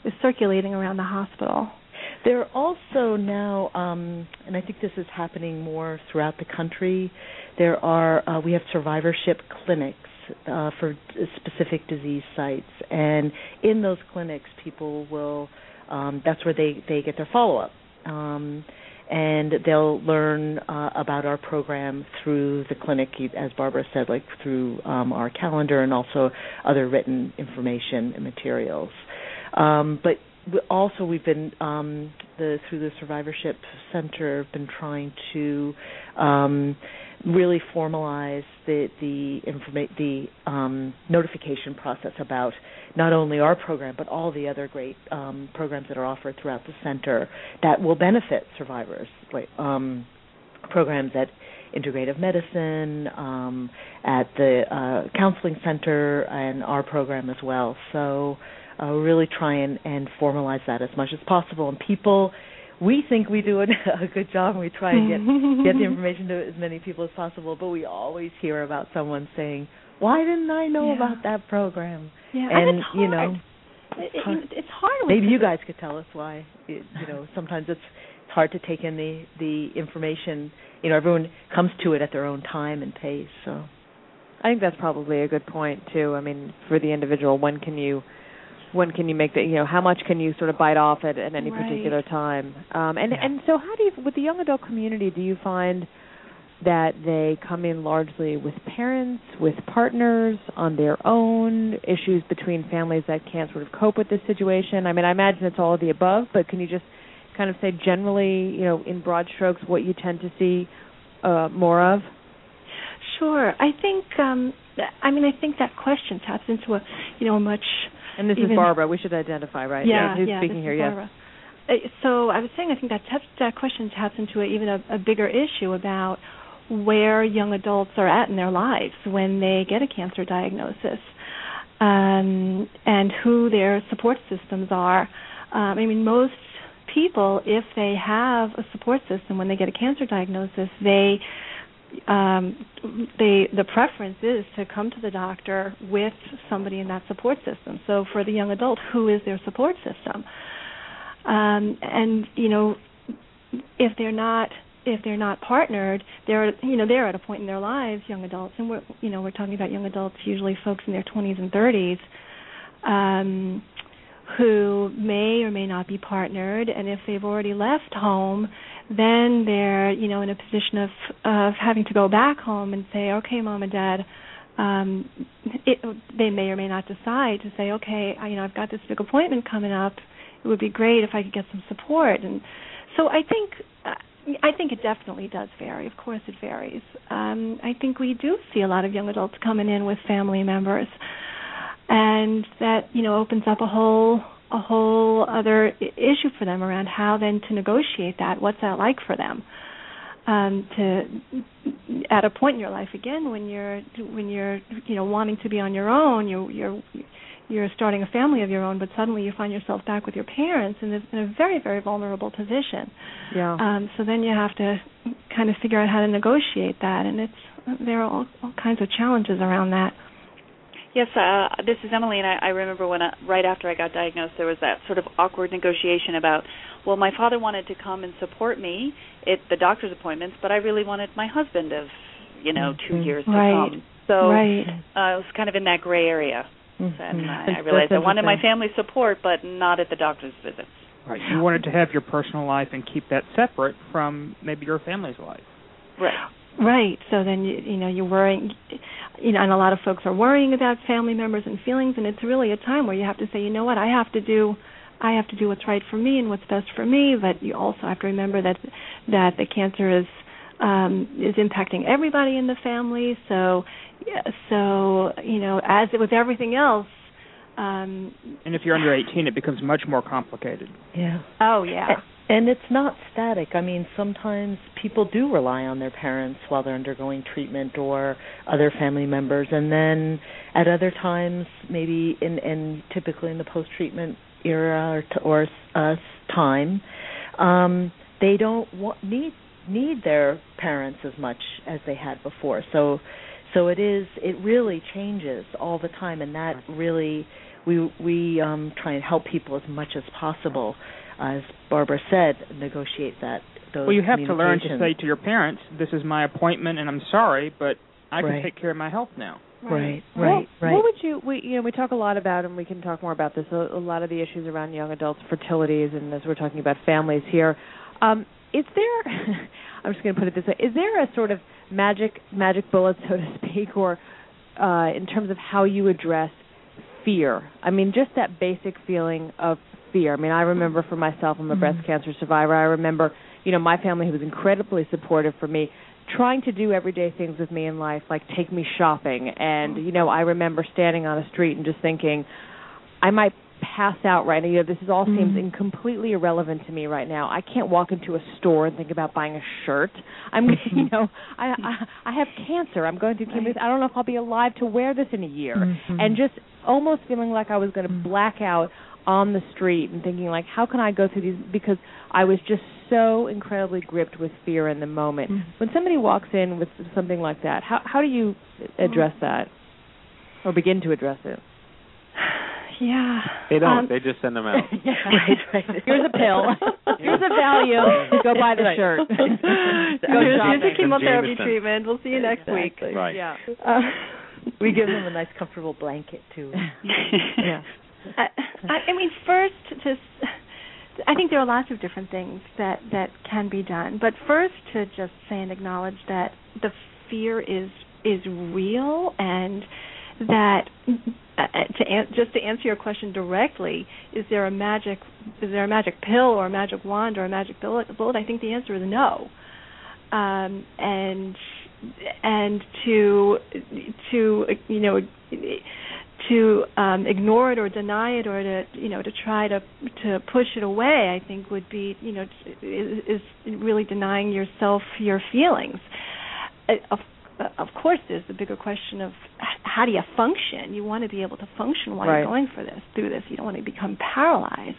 is circulating around the hospital. There are also now, um, and I think this is happening more throughout the country, there are, uh, we have survivorship clinics uh, for specific disease sites. And in those clinics, people will, um, that's where they, they get their follow-up. Um, and they'll learn uh, about our program through the clinic, as Barbara said, like through um, our calendar and also other written information and materials. Um, but also, we've been um, the through the Survivorship Center been trying to um, really formalize the the informa- the um, notification process about not only our program but all the other great um, programs that are offered throughout the center that will benefit survivors, like um, programs at Integrative Medicine, um, at the uh, Counseling Center, and our program as well. So. Uh, really try and, and formalize that as much as possible. And people, we think we do a, a good job, and we try and get, get the information to as many people as possible, but we always hear about someone saying, why didn't I know yeah. about that program? Yeah, and, and it's hard. you know, it, it, it's hard. Maybe you guys could tell us why. It, you know, sometimes it's it's hard to take in the, the information. You know, everyone comes to it at their own time and pace. So, I think that's probably a good point too. I mean, for the individual, when can you When can you make that? You know, how much can you sort of bite off at, at any right. particular time? Um, and yeah. and so, how do you, with the young adult community, do you find that they come in largely with parents, with partners, on their own, issues between families that can't sort of cope with this situation? I mean, I imagine it's all of the above, but can you just kind of say generally, you know, in broad strokes, what you tend to see uh, more of? Sure. I think. Um, I mean, I think that question taps into a, you know, a much. And this Even, is Barbara. We should identify, right? Yeah, Who's yeah. speaking this here? is Yes. Barbara. Uh, so I was saying, I think that taps, that question taps into a, even a, a bigger issue about where young adults are at in their lives when they get a cancer diagnosis, um, and who their support systems are. Um, I mean, most people, if they have a support system when they get a cancer diagnosis, they Um, they, the preference is to come to the doctor with somebody in that support system. So for the young adult, who is their support system? Um, and you know, if they're not if they're not partnered, they're you know they're at a point in their lives, young adults, and we're you know we're talking about young adults, usually folks in their twenties and thirties, um, who may or may not be partnered, and if they've already left home, then they're, you know, in a position of of having to go back home and say, okay, Mom and Dad, um, it, they may or may not decide to say, okay, I, you know, I've got this big appointment coming up. It would be great if I could get some support. And so I think uh, I think it definitely does vary. Of course, it varies. Um, I think we do see a lot of young adults coming in with family members, and that, you know, opens up a whole. a whole other issue for them around how then to negotiate that. What's that like for them? Um, to at a point in your life again when you're when you're you know wanting to be on your own, you're you're you're starting a family of your own, but suddenly you find yourself back with your parents in a, in a very very vulnerable position. Yeah. Um, so then you have to kind of figure out how to negotiate that, and it's there are all, all kinds of challenges around that. Yes, uh, this is Emily, and I, I remember when I, right after I got diagnosed, there was that sort of awkward negotiation about, well, my father wanted to come and support me at the doctor's appointments, but I really wanted my husband of, you know, two mm-hmm. years to right. come. So right. uh, it was kind of in that gray area. Mm-hmm. And I, I realized I wanted my family support, but not at the doctor's visits. Right. You wanted to have your personal life and keep that separate from maybe your family's life. Right. Right. So then you you know you're worrying, you know, and a lot of folks are worrying about family members and feelings, and it's really a time where you have to say, you know what, I have to do, I have to do what's right for me and what's best for me. But you also have to remember that that the cancer is um, is impacting everybody in the family. So so you know, as with everything else. Um, and if you're under eighteen, it becomes much more complicated. Yeah. Oh yeah. And it's not static. I mean, sometimes people do rely on their parents while they're undergoing treatment or other family members. And then at other times, maybe in, in typically in the post-treatment era or, t- or uh, time, um, they don't want, need need their parents as much as they had before. So, so it is. It really changes all the time, and that really we we um, try and help people as much as possible. As Barbara said, negotiate that. Those well, you have to learn to say to your parents, "This is my appointment, and I'm sorry, but I can right. take care of my health now." Right, right, well, right. right. What would you? We you know we talk a lot about, and we can talk more about this. A, a lot of the issues around young adults, fertilities, and as we're talking about families here. Um, is there? I'm just going to put it this way: is there a sort of magic magic bullet, so to speak, or uh, in terms of how you address fear? I mean, just that basic feeling of fear. I mean, I remember for myself, I'm a mm-hmm. breast cancer survivor. I remember, you know, my family who was incredibly supportive for me, trying to do everyday things with me in life, like take me shopping. And, you know, I remember standing on a street and just thinking, I might pass out right now. You know, this is all mm-hmm. seems completely irrelevant to me right now. I can't walk into a store and think about buying a shirt. I'm, you know, I I, I have cancer. I'm going through chemotherapy. I don't know if I'll be alive to wear this in a year. Mm-hmm. And just almost feeling like I was going to mm-hmm. black out on the street and thinking, like, how can I go through these? Because I was just so incredibly gripped with fear in the moment. Mm-hmm. When somebody walks in with something like that, how how do you address that or begin to address it? Yeah. They don't. Um, they just send them out. yeah. Right, right. Here's a pill. Here's a value. Go buy the right. shirt. Go here's, shopping. here's a chemotherapy treatment. We'll see you next exactly. week. Right. Yeah. Uh, we give them a nice, comfortable blanket too. yeah. I, I mean, first, to, I think there are lots of different things that, that can be done. But first, to just say and acknowledge that the fear is is real, and that uh, to an, just to answer your question directly, is there a magic is there a magic pill or a magic wand or a magic bullet? bullet? I think the answer is no. Um, and and to to you know. to um, ignore it or deny it or to you know to try to to push it away, I think would be you know is, is really denying yourself your feelings. Of of course, there's the bigger question of how do you function. You want to be able to function while right. you're going for this through this. You don't want to become paralyzed.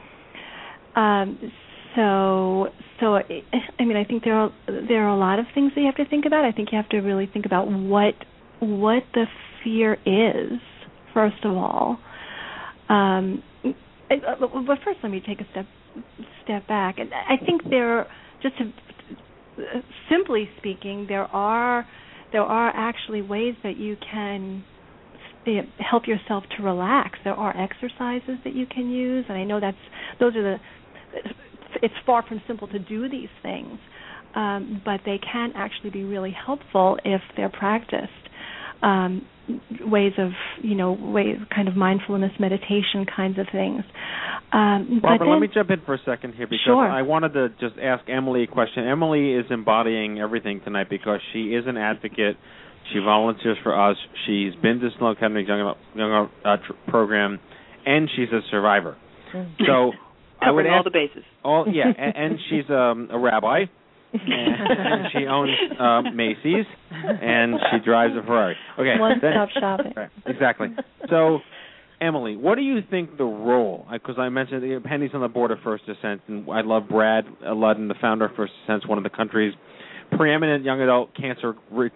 Um, so so I mean I think there are there are a lot of things that you have to think about. I think you have to really think about what what the fear is. First of all, um, but first let me take a step step back. And I think there, just to, simply speaking, there are there are actually ways that you can help yourself to relax. There are exercises that you can use, and I know that's those are the. It's far from simple to do these things, um, but they can actually be really helpful if they're practiced. Um, ways of, you know, ways, kind of mindfulness, meditation kinds of things. Um, Barbara, but then, let me jump in for a second here because sure. I wanted to just ask Emily a question. Emily is embodying everything tonight because she is an advocate. She volunteers for us. She's been to Sloan Kettering Young, young uh, tr- program, and she's a survivor. So I would Covering ask all the bases. All yeah, and, and she's um, a rabbi. and, and she owns uh, Macy's, and she drives a Ferrari. Okay, one-stop shopping. Right, exactly. So, Emily, what do you think the role? Because I mentioned you know, Penny's on the board of First Ascent, and I love Brad Ludden, the founder of First Ascent, one of the country's preeminent young adult cancer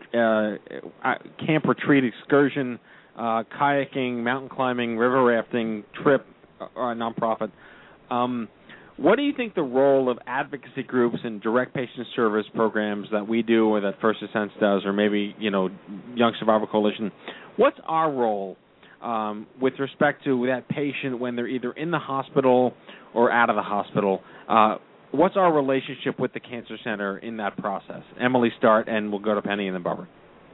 uh, camp retreat excursion, uh, kayaking, mountain climbing, river rafting trip uh, nonprofit. Um, What do you think the role of advocacy groups and direct patient service programs that we do or that First Ascent does or maybe, you know, Young Survival Coalition, what's our role um, with respect to that patient when they're either in the hospital or out of the hospital? Uh, what's our relationship with the Cancer Center in that process? Emily, start, and we'll go to Penny and then Barbara.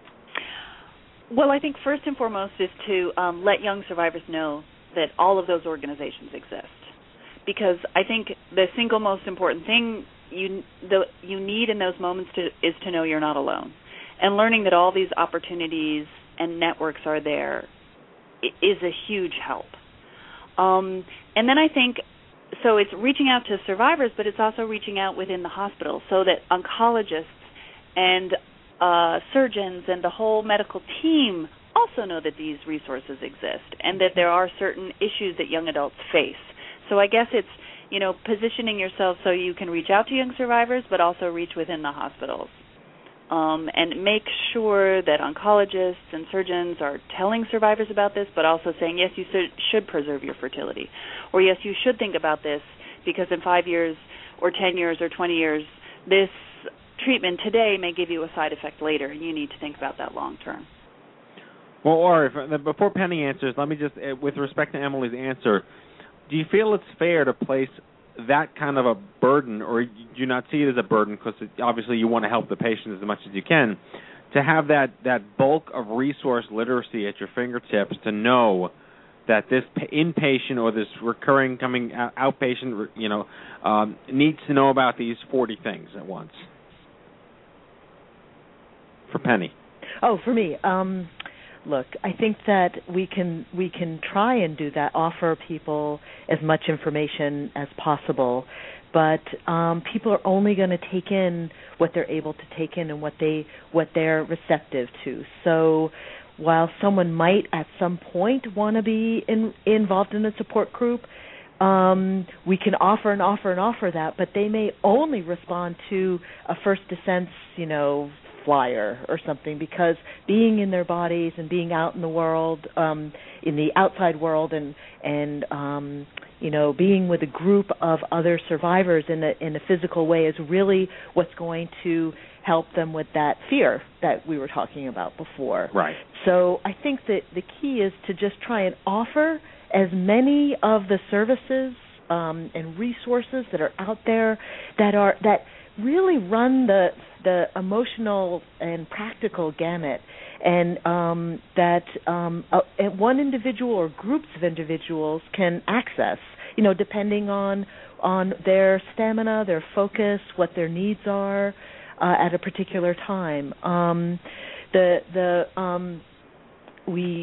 Well, I think first and foremost is to um, let young survivors know that all of those organizations exist. Because I think the single most important thing you the, you need in those moments to, is to know you're not alone. And learning that all these opportunities and networks are there is a huge help. Um, and then I think, so it's reaching out to survivors, but it's also reaching out within the hospital so that oncologists and uh, surgeons and the whole medical team also know that these resources exist and that there are certain issues that young adults face. So I guess it's, you know, positioning yourself so you can reach out to young survivors, but also reach within the hospitals. um, and make sure that oncologists and surgeons are telling survivors about this, but also saying, yes, you should preserve your fertility, or yes, you should think about this because in five years or ten years or twenty years, this treatment today may give you a side effect later, and you need to think about that long term. Well, or if, before Penny answers, let me just, with respect to Emily's answer, do you feel it's fair to place that kind of a burden, or do you not see it as a burden because obviously you want to help the patient as much as you can, to have that, that bulk of resource literacy at your fingertips to know that this inpatient or this recurring coming outpatient, you know, um, needs to know about these forty things at once? For Penny. Oh, for me. Um, look, I think that we can we can try and do that, offer people as much information as possible, but um, people are only going to take in what they're able to take in and what they what they're receptive to. So while someone might at some point want to be in, involved in a support group, um, we can offer and offer and offer that, but they may only respond to a first defense, you know, flyer or something, because being in their bodies and being out in the world, um, in the outside world, and and um, you know, being with a group of other survivors in a in a physical way is really what's going to help them with that fear that we were talking about before. Right. So I think that the key is to just try and offer as many of the services um, and resources that are out there that are that really run the the emotional and practical gamut, and um, that um, uh, one individual or groups of individuals can access, you know, depending on on their stamina, their focus, what their needs are uh, at a particular time. Um, the the um, we.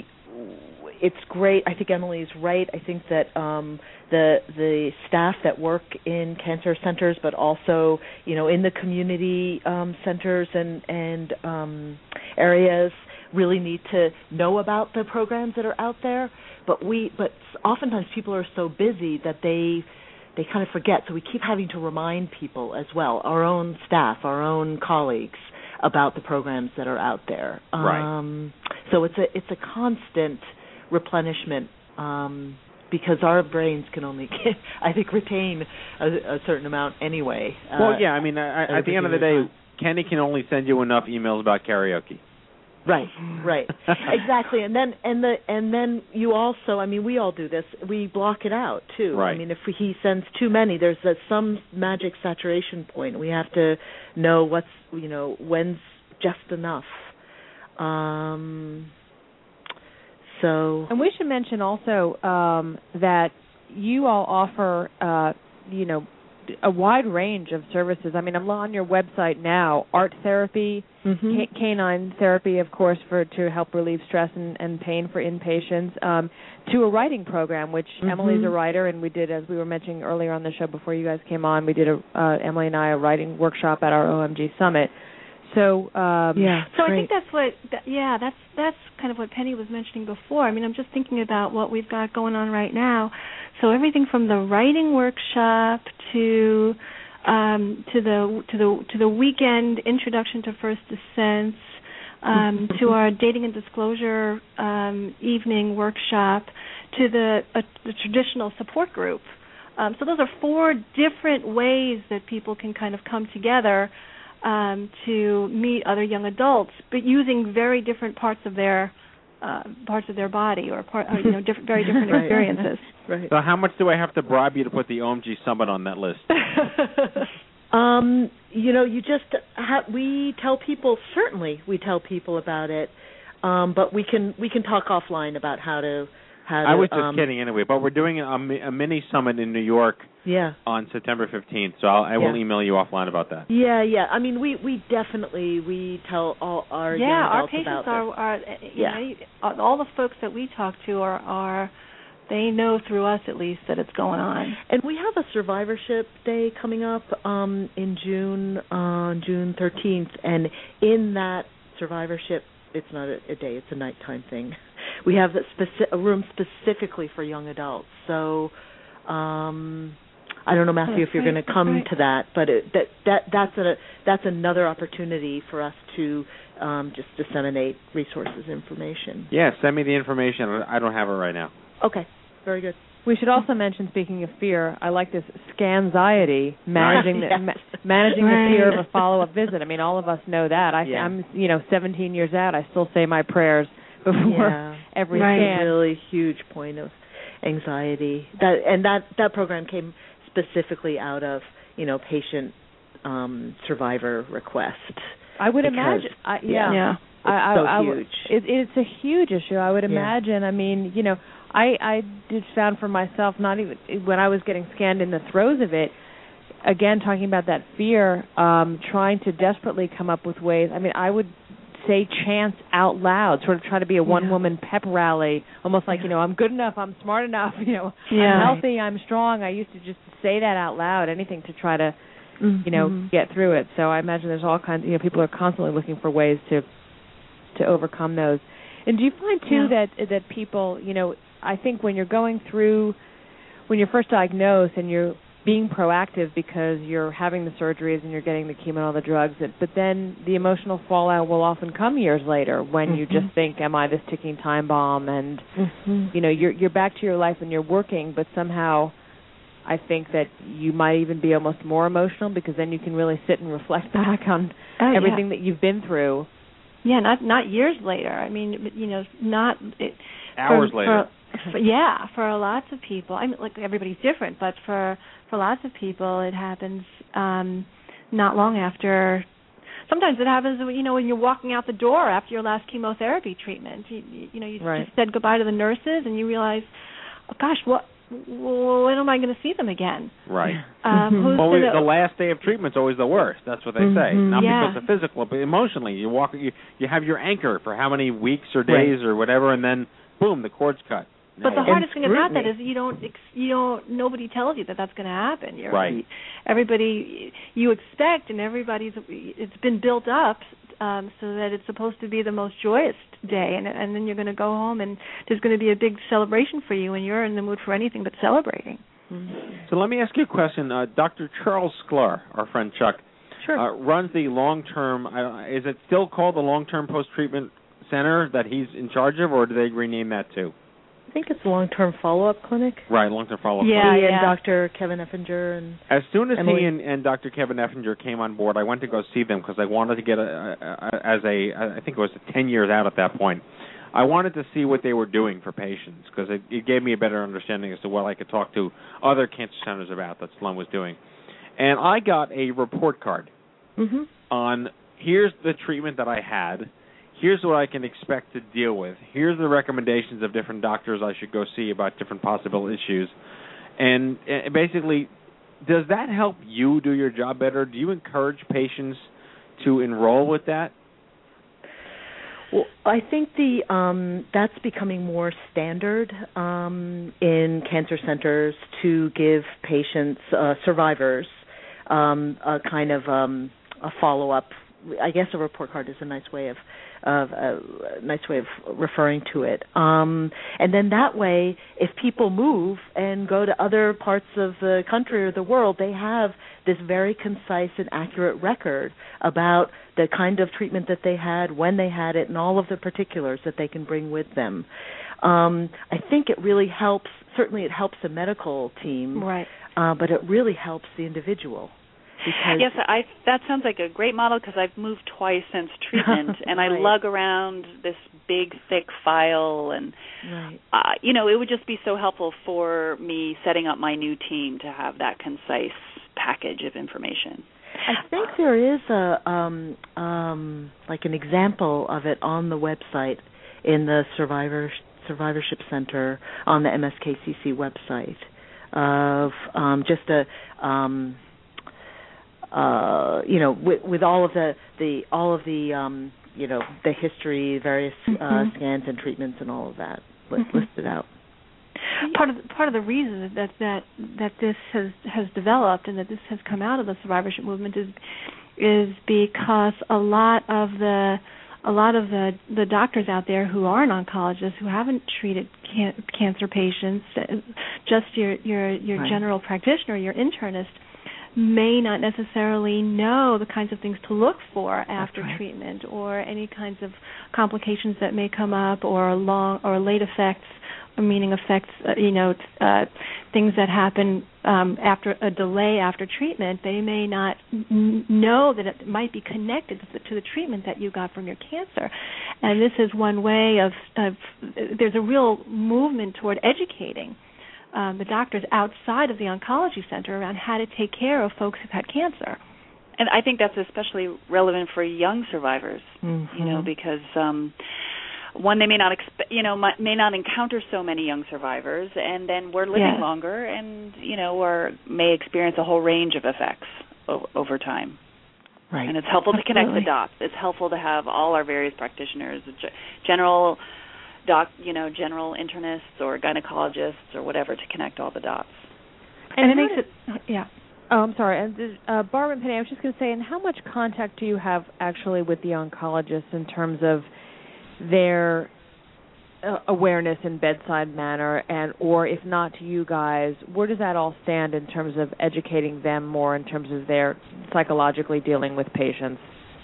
It's great. I think Emily is right. I think that um, the the staff that work in cancer centers, but also, you know, in the community um, centers and and um, areas, really need to know about the programs that are out there. But we, but oftentimes people are so busy that they they kind of forget. So we keep having to remind people as well, our own staff, our own colleagues, about the programs that are out there. Right. Um, so it's a it's a constant replenishment, um, because our brains can only, I think, retain a, a certain amount anyway. Uh, well, yeah, I mean, I, at the end of the day, time. Kenny can only send you enough emails about karaoke. Right, right, exactly, and then and the and then you also, I mean, we all do this. We block it out too. Right. I mean, if he sends too many, there's a, some magic saturation point. We have to know what's, you know, when's just enough. Um. So, and we should mention also um, that you all offer, uh, you know, a wide range of services. I mean, I'm on your website now. Art therapy, mm-hmm. ca- canine therapy, of course, for to help relieve stress and, and pain for inpatients, um, to a writing program, which mm-hmm. Emily's a writer, and we did, as we were mentioning earlier on the show before you guys came on, we did a uh, Emily and I a writing workshop at our O M G Summit. So um, yeah, so great. I think that's what that, yeah that's that's kind of what Penny was mentioning before. I mean, I'm just thinking about what we've got going on right now. So everything from the writing workshop to um, to the to the to the weekend introduction to first defense, um, to our dating and disclosure um, evening workshop, to the uh, the traditional support group. Um, so those are four different ways that people can kind of come together Um, to meet other young adults, but using very different parts of their uh, parts of their body, or, part, or you know, different, very different right. experiences. Right. So, how much do I have to bribe you to put the O M G Summit on that list? um, you know, you just ha- we tell people. Certainly, we tell people about it, um, but we can we can talk offline about how to. How to I was just um, kidding anyway, but we're doing a, a mini summit in New York yeah. on September fifteenth, so I'll, I will yeah. email you offline about that. Yeah, yeah. I mean, we, we definitely, we tell all our yeah, young our adults patients about are, this. are you yeah. know, all the folks that we talk to are, are, they know through us at least that it's going on. And we have a survivorship day coming up um, in June, on uh, June thirteenth, and in that survivorship, it's not a, a day, it's a nighttime thing. We have a, speci- a room specifically for young adults. So um, I don't know, Matthew, That's if you're right, going to come right. to that, but it, that that that's a that's another opportunity for us to um, just disseminate resources, information. Yeah, send me the information. I don't have it right now. Okay, very good. We should also mention, speaking of fear, I like this scanxiety, managing Yes. the ma- managing Right. the fear of a follow-up visit. I mean, all of us know that. I, Yeah. I'm, you know, seventeen years out. I still say my prayers before Yeah. every Right. scan. A really huge point of anxiety. That and that that program came specifically out of you know patient um, survivor request. I would because, imagine. I, yeah, yeah. Yeah. It's I, so I, I, huge. It, it's a huge issue. I would Yeah. imagine. I mean, you know, I I did found for myself, not even when I was getting scanned in the throes of it. Again, talking about that fear, um, trying to desperately come up with ways. I mean, I would say chants out loud, sort of try to be a one-woman pep rally, almost like, you know, I'm good enough, I'm smart enough, you know, Yeah. I'm healthy, I'm strong. I used to just say that out loud, anything to try to, you know, Mhm. get through it. So I imagine there's all kinds, you know, people are constantly looking for ways to to overcome those. And do you find, too, Yeah. that that people, you know, I think when you're going through, when you're first diagnosed and you're being proactive because you're having the surgeries and you're getting the chemo and all the drugs, that, but then the emotional fallout will often come years later when Mm-hmm. you just think, am I this ticking time bomb? And, Mm-hmm. you know, you're you're back to your life and you're working, but somehow I think that you might even be almost more emotional because then you can really sit and reflect back on Oh, yeah. everything that you've been through. Yeah, not not years later. I mean, you know, not it, Hours for, later. For, for, yeah, for lots of people. I mean, like everybody's different, but for for lots of people, it happens um, not long after. Sometimes it happens, you know, when you're walking out the door after your last chemotherapy treatment. You, you, you know, you Right. just said goodbye to the nurses, and you realize, oh, gosh, what? Well, when am I going to see them again? Right. Um, who's Well, we, gonna, the last day of treatment's always the worst. That's what they say. Mhm. Not Yeah. because of physical, but emotionally. You walk, you you have your anchor for how many weeks or days or whatever, and then boom, the cord's cut. But the Now- hardest thing about that scrutiny. is you don't ex- you don't nobody tells you that that's going to happen. You're, Right. Everybody you expect, and everybody's it's been built up um, so that it's supposed to be the most joyous day, and and then you're going to go home and there's going to be a big celebration for you, and you're in the mood for anything but celebrating. So let me ask you a question. Uh, Doctor Charles Sklar, our friend Chuck, Sure. uh, runs the long-term, uh, is it still called the Long-Term Post-Treatment Center that he's in charge of, or do they rename that too? I think it's a long-term follow-up clinic. Right, long-term follow-up. Yeah, he yeah. and Doctor Kevin Effinger and As soon as Emily. he and, and Doctor Kevin Effinger came on board, I went to go see them because I wanted to get a, a, a as a I think it was ten years out at that point. I wanted to see what they were doing for patients because it, it gave me a better understanding as to what I could talk to other cancer centers about that Sloan was doing. And I got a report card mm-hmm. on here's the treatment that I had, here's what I can expect to deal with, here's the recommendations of different doctors I should go see about different possible issues. And, and basically, does that help you do your job better? Do you encourage patients to enroll with that? Well, I think the um, that's becoming more standard um, in cancer centers to give patients, uh, survivors, um, a kind of um, a follow-up. I guess a report card is a nice way of, of uh, a nice way of referring to it. Um, and then that way, if people move and go to other parts of the country or the world, they have this very concise and accurate record about the kind of treatment that they had, when they had it, and all of the particulars that they can bring with them. Um, I think it really helps. Certainly, it helps the medical team, Right. uh, but it really helps the individual. Because Yes, I that sounds like a great model because I've moved twice since treatment, and I Right. lug around this big, thick file, and Right. uh, you know, it would just be so helpful for me setting up my new team to have that concise package of information. I think there is a um, um, like an example of it on the website in the Survivor Survivorship Center on the M S K C C website of um, just a um, uh, you know with, with all of the, the all of the um, you know the history, various uh, Mhm. scans and treatments and all of that li- Mhm. listed out. Part of the, part of the reason that that that this has has developed and that this has come out of the survivorship movement is is because a lot of the a lot of the the doctors out there who aren't oncologists, who haven't treated can- cancer patients, just your your your right. general practitioner, your internist, may not necessarily know the kinds of things to look for after right. treatment, or any kinds of complications that may come up, or long or late effects, meaning effects, uh, you know, uh, things that happen um, after a delay after treatment. They may not n- know that it might be connected to the, to the treatment that you got from your cancer. And this is one way of, of there's a real movement toward educating um, the doctors outside of the oncology center around how to take care of folks who've had cancer. And I think that's especially relevant for young survivors, mm-hmm. you know, because um, one, they may not expe- you know may not encounter so many young survivors, and then we're living yes. longer, and you know, or may experience a whole range of effects o- over time. Right. And it's helpful to connect Absolutely. the dots. It's helpful to have all our various practitioners, g- general doc, you know, general internists or gynecologists or whatever, to connect all the dots. And, And it makes it, yeah. Oh, I'm sorry. And uh, Barbara and Penny, I was just going to say, and how much contact do you have actually with the oncologists in terms of their uh, awareness in bedside manner, and or if not to you guys, where does that all stand in terms of educating them more in terms of their psychologically dealing with patients?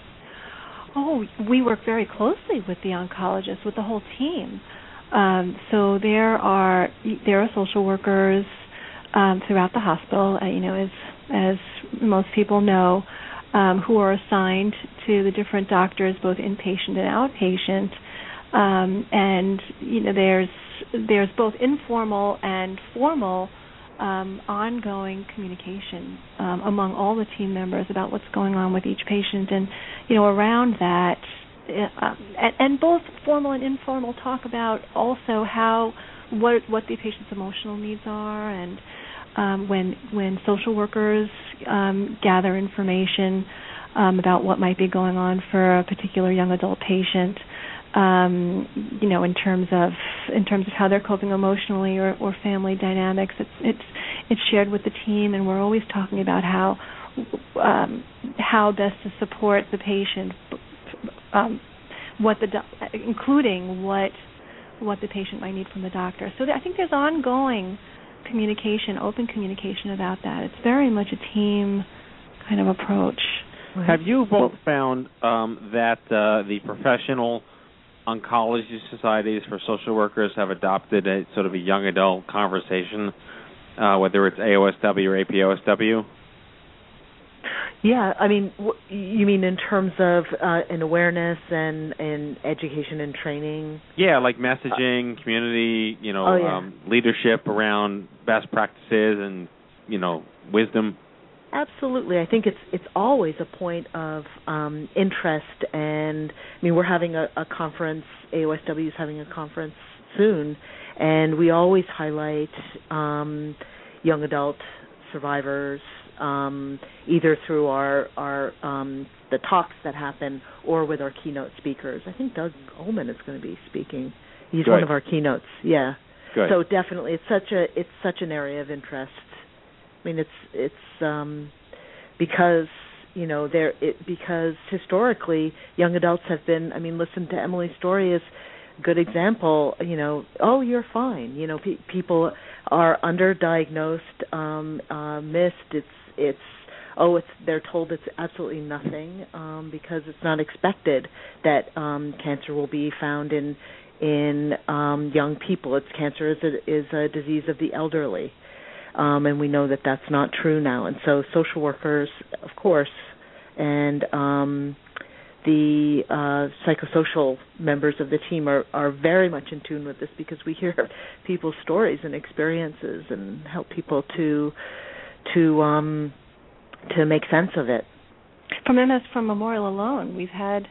Oh, we work very closely with the oncologists, with the whole team. Um, so there are there are social workers um, throughout the hospital, uh, you know, as as most people know, um, who are assigned to the different doctors, both inpatient and outpatient. Um, and you know, there's there's both informal and formal um, ongoing communication um, among all the team members about what's going on with each patient, and you know, around that, uh, and, and both formal and informal talk about also how what what the patient's emotional needs are, and um, when when social workers um, gather information um, about what might be going on for a particular young adult patient. Um, you know, in terms of in terms of how they're coping emotionally, or, or family dynamics, it's it's it's shared with the team, and we're always talking about how um, how best to support the patient, um, what the do- including what what the patient might need from the doctor. So I think there's ongoing communication, open communication about that. It's very much a team kind of approach. Have you both found um, that uh, the professional oncology societies for social workers have adopted a sort of a young adult conversation, uh, whether it's A O S W or A P O S W? Yeah, I mean, w- you mean in terms of uh, an awareness and, and education and training? Yeah, like messaging, uh, community, you know, oh, yeah. um, leadership around best practices and, you know, wisdom. Absolutely. I think it's it's always a point of um, interest, and I mean, we're having a, a conference, A O S W is having a conference soon, and we always highlight um, young adult survivors, um, either through our, our um, the talks that happen or with our keynote speakers. I think Doug Ullman is going to be speaking. He's Good. one of our keynotes, yeah. Good. So definitely, it's such a it's such an area of interest. I mean, it's it's um, because you know there it, because historically young adults have been. I mean, listen to Emily's story is a good example. You know, oh, you're fine. You know, pe- people are underdiagnosed, um, uh, missed. It's it's oh, it's they're told it's absolutely nothing um, because it's not expected that um, cancer will be found in in um, young people. It's cancer is a, is a disease of the elderly. Um, and we know that that's not true now. And so social workers, of course, and um, the uh, psychosocial members of the team are, are very much in tune with this, because we hear people's stories and experiences and help people to to um, to make sense of it. From M S from Memorial alone, we've had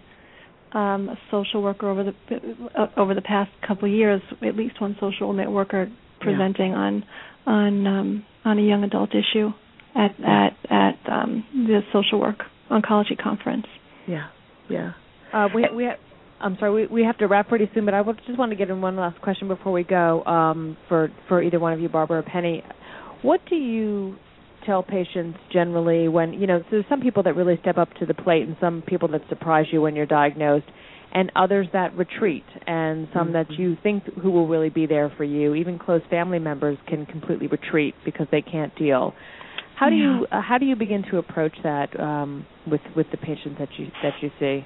um, a social worker over the uh, over the past couple of years, at least one social worker presenting yeah. on. on um, on a young adult issue at at at um, the social work oncology conference. Yeah, yeah. Uh, we we ha- I'm sorry, we we have to wrap pretty soon, but I would just want to get in one last question before we go. Um, for for either one of you, Barbara or Penny, what do you tell patients generally when you know? So there's some people that really step up to the plate, and some people that surprise you when you're diagnosed. and others that retreat, and some mm-hmm. that you think who will really be there for you. Even close family members can completely retreat because they can't deal. How do yeah. you uh, how do you begin to approach that um, with with the patients that you that you see?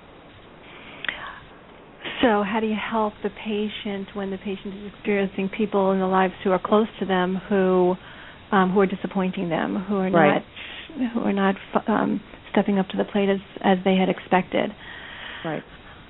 So how do you help the patient when the patient is experiencing people in their lives who are close to them who um, who are disappointing them, who are right. not who are not um, stepping up to the plate as as they had expected? Right.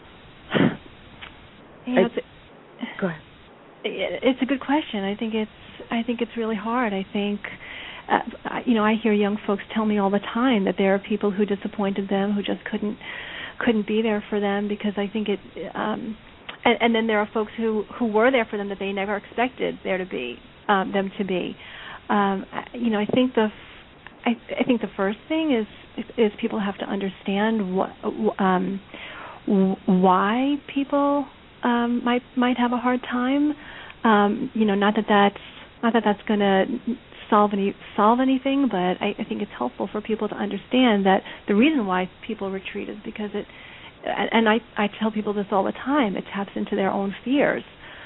You know, it's, go ahead. It's a good question. I think it's I think it's really hard. I think uh, you know I hear young folks tell me all the time that there are people who disappointed them, who just couldn't couldn't be there for them because I think it. Um, and, and then there are folks who, who were there for them that they never expected there to be um, them to be. Um, you know I think the I, I think the first thing is is people have to understand what um, why people. Um, might might have a hard time. Um, you know, not that that's not that that's going to solve any solve anything, but I, I think it's helpful for people to understand that the reason why people retreat is because it. And I I tell people this all the time. It taps into their own fears,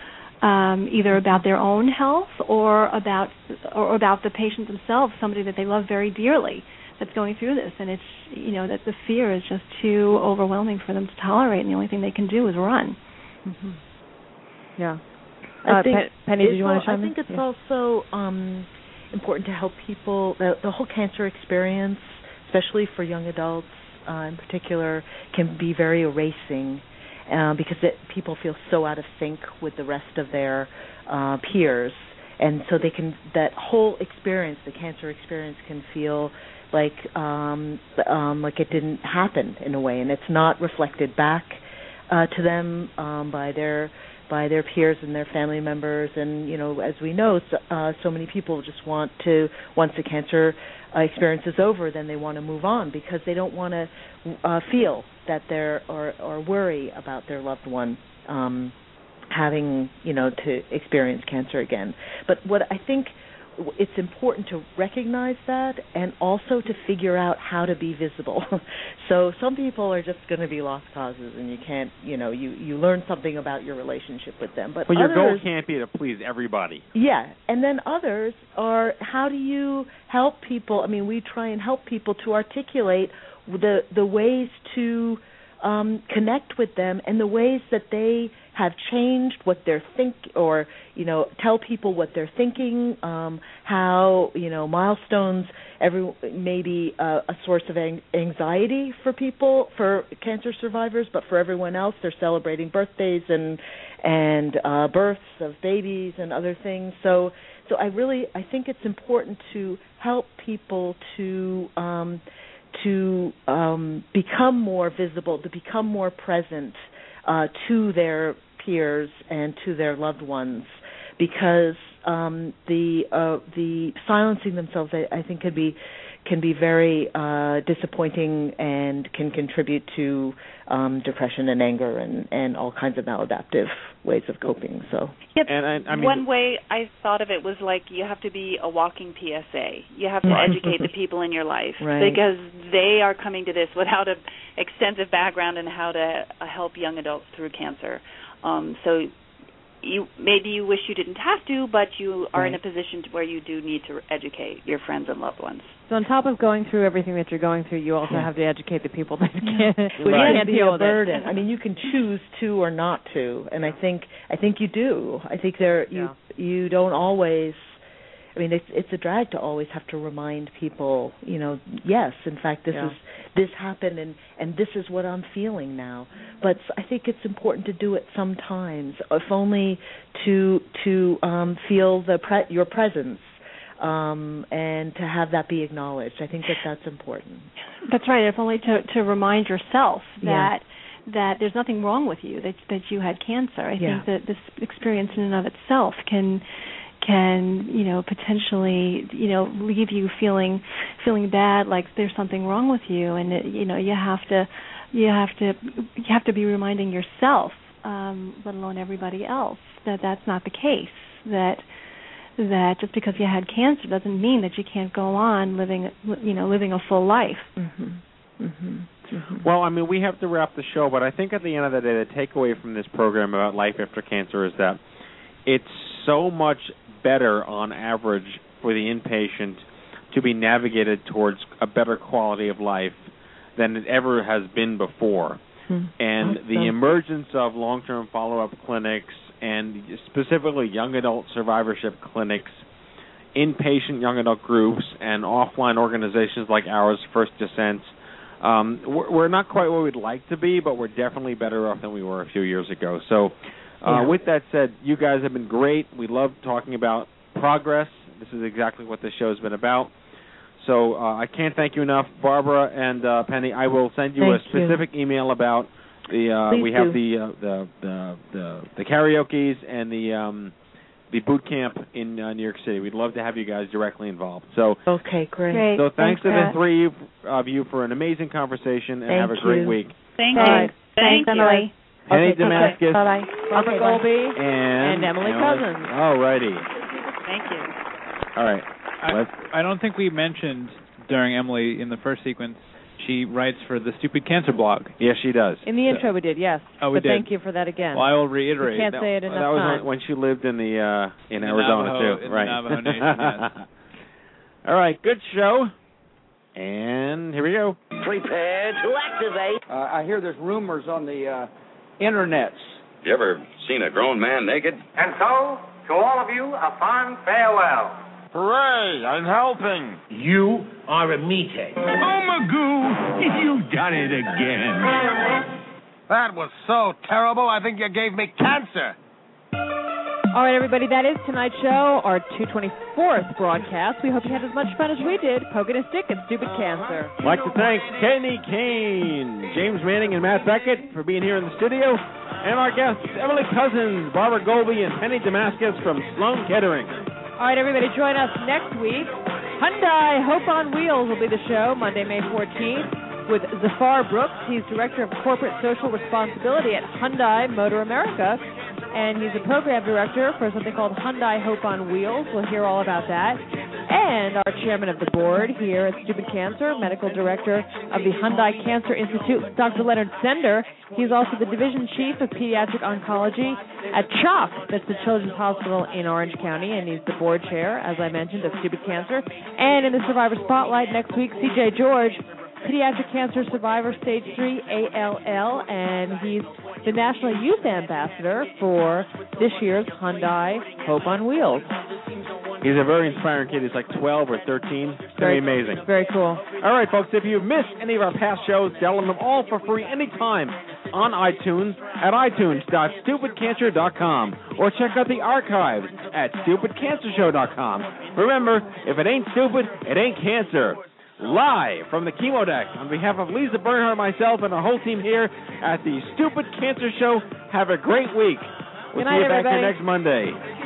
um, either about their own health or about or about the patient themselves, somebody that they love very dearly that's going through this, and it's you know that the fear is just too overwhelming for them to tolerate, and the only thing they can do is run. Mm-hmm. Yeah. I uh, think Penny, did you want to chime I think in? it's yeah. also um, important to help people. The, the whole cancer experience, especially for young adults uh, in particular, can be very erasing uh, because it, people feel so out of sync with the rest of their uh, peers, and so they can that whole experience, the cancer experience, can feel like um, um, like it didn't happen in a way, and it's not reflected back. Uh, to them um, by their by their peers and their family members, and you know, as we know, so, uh, so many people just want to once the cancer uh, experience is over, then they want to move on because they don't want to uh, feel that they're or or worry about their loved one um, having you know to experience cancer again. But what I think. It's important to recognize that and also to figure out how to be visible. So some people are just going to be lost causes, and you can't, you know, you, you learn something about your relationship with them. But well, your others, goal can't be to please everybody. Yeah, and then others are how do you help people? I mean, we try and help people to articulate the the ways to um, connect with them and the ways that they have changed what they're think or you know tell people what they're thinking, um, how you know milestones every maybe uh, a source of ang- anxiety for people for cancer survivors, but for everyone else they're celebrating birthdays and and uh, births of babies and other things. So so I really I think it's important to help people to um, to um, become more visible, to become more present uh, to their peers and to their loved ones, because um, the uh, the silencing themselves, I, I think, can be can be very uh, disappointing and can contribute to um, depression and anger and, and all kinds of maladaptive ways of coping. So, yep. and I, I mean, one way I thought of it was like you have to be a walking P S A. You have to educate the people in your life, right. because they are coming to this without an extensive background in how to uh, help young adults through cancer. Um, so you maybe you wish you didn't have to, but you are right. in a position to where you do need to educate your friends and loved ones. So on top of going through everything that you're going through, you also have to educate the people that can't, Which right. can't deal be a with burden. it. I mean, you can choose to or not to, and I think I think you do. I think there you yeah. you don't always. I mean, it's it's a drag to always have to remind people. You know, yes, in fact, this yeah. is this happened, and and this is what I'm feeling now. But I think it's important to do it sometimes, if only to to um, feel the pre- your presence. Um, and to have that be acknowledged. I think that that's important. That's right. If only to, to remind yourself that yeah. that there's nothing wrong with you, that that you had cancer. I yeah. think that this experience in and of itself can can you know potentially you know leave you feeling feeling bad, like there's something wrong with you, and it, you know you have to you have to you have to be reminding yourself, um, let alone everybody else, that that's not the case. That that just because you had cancer doesn't mean that you can't go on living, you know, living a full life. Mm-hmm. Mm-hmm. Mm-hmm. Well, I mean, we have to wrap the show, but I think at the end of the day, the takeaway from this program about life after cancer is that it's so much better on average for the inpatient to be navigated towards a better quality of life than it ever has been before. Hmm. And awesome. The emergence of long-term follow-up clinics and specifically young adult survivorship clinics, inpatient young adult groups, and offline organizations like ours, First Descent, um, we're, we're not quite where we'd like to be, but we're definitely better off than we were a few years ago. So uh, yeah. with that said, you guys have been great. We love talking about progress. This is exactly what this show's been about. So uh, I can't thank you enough, Barbara and uh, Penny. I will send you thank a specific you. email about the. Uh, we do. have the, uh, the the the the karaoke's and the um, the boot camp in uh, New York City. We'd love to have you guys directly involved. So okay, great. great. So thanks, thanks to the three of you for an amazing conversation, and thank have a great you. week. Thank Bye. you. Thank Thanks, Emily. Penny okay, Damascus. Bye bye. Barbara Okay, Golby and, and Emily Emily Cousins. All righty. Thank you. All right. I, I don't think we mentioned during Emily in the first sequence, she writes for the Stupid Cancer blog. Yes, she does. In the intro, we did, yes. Oh, we but did. thank you for that again. Well, I will reiterate. You can't that, say it enough That was times. when she lived in the uh, in the Arizona Navajo, too, in right? The Navajo Nation, yes. All right, good show. And here we go. Prepare to activate. Uh, I hear there's rumors on the uh, internets. You ever seen a grown man naked? And so, to all of you, a fond farewell. Hooray, I'm helping. You are a meathead. Oh, Magoo, you've done it again. That was so terrible, I think you gave me cancer. All right, everybody, that is tonight's show, our two twenty-fourth broadcast. We hope you had as much fun as we did, poking a stick at Stupid Cancer. I'd like to thank Kenny Kane, James Manning, and Matt Beckett for being here in the studio, and our guests, Emily Cousins, Barbara Golby, and Penny Damascus from Sloan Kettering. All right, everybody, join us next week. Hyundai Hope on Wheels will be the show, Monday, May fourteenth, with Zafar Brooks. He's Director of Corporate Social Responsibility at Hyundai Motor America, and he's a program director for something called Hyundai Hope on Wheels. We'll hear all about that. And our chairman of the board here at Stupid Cancer, medical director of the Hyundai Cancer Institute, Doctor Leonard Sender. He's also the division chief of pediatric oncology at CHOP, that's the Children's Hospital in Orange County, and he's the board chair, as I mentioned, of Stupid Cancer. And in the Survivor Spotlight next week, C J George, pediatric cancer survivor, stage three A L L, and he's the National Youth Ambassador for this year's Hyundai Hope on Wheels. He's a very inspiring kid. He's like twelve or thirteen. It's very, very amazing. Very cool. All right, folks, if you've missed any of our past shows, download them all for free anytime on iTunes at i tunes dot stupid cancer dot com or check out the archives at stupid cancer show dot com. Remember, if it ain't stupid, it ain't cancer. Live from the chemo deck, on behalf of Lisa Bernhardt, myself, and our whole team here at the Stupid Cancer Show, have a great week. We'll Good night, see you back everybody. here next Monday.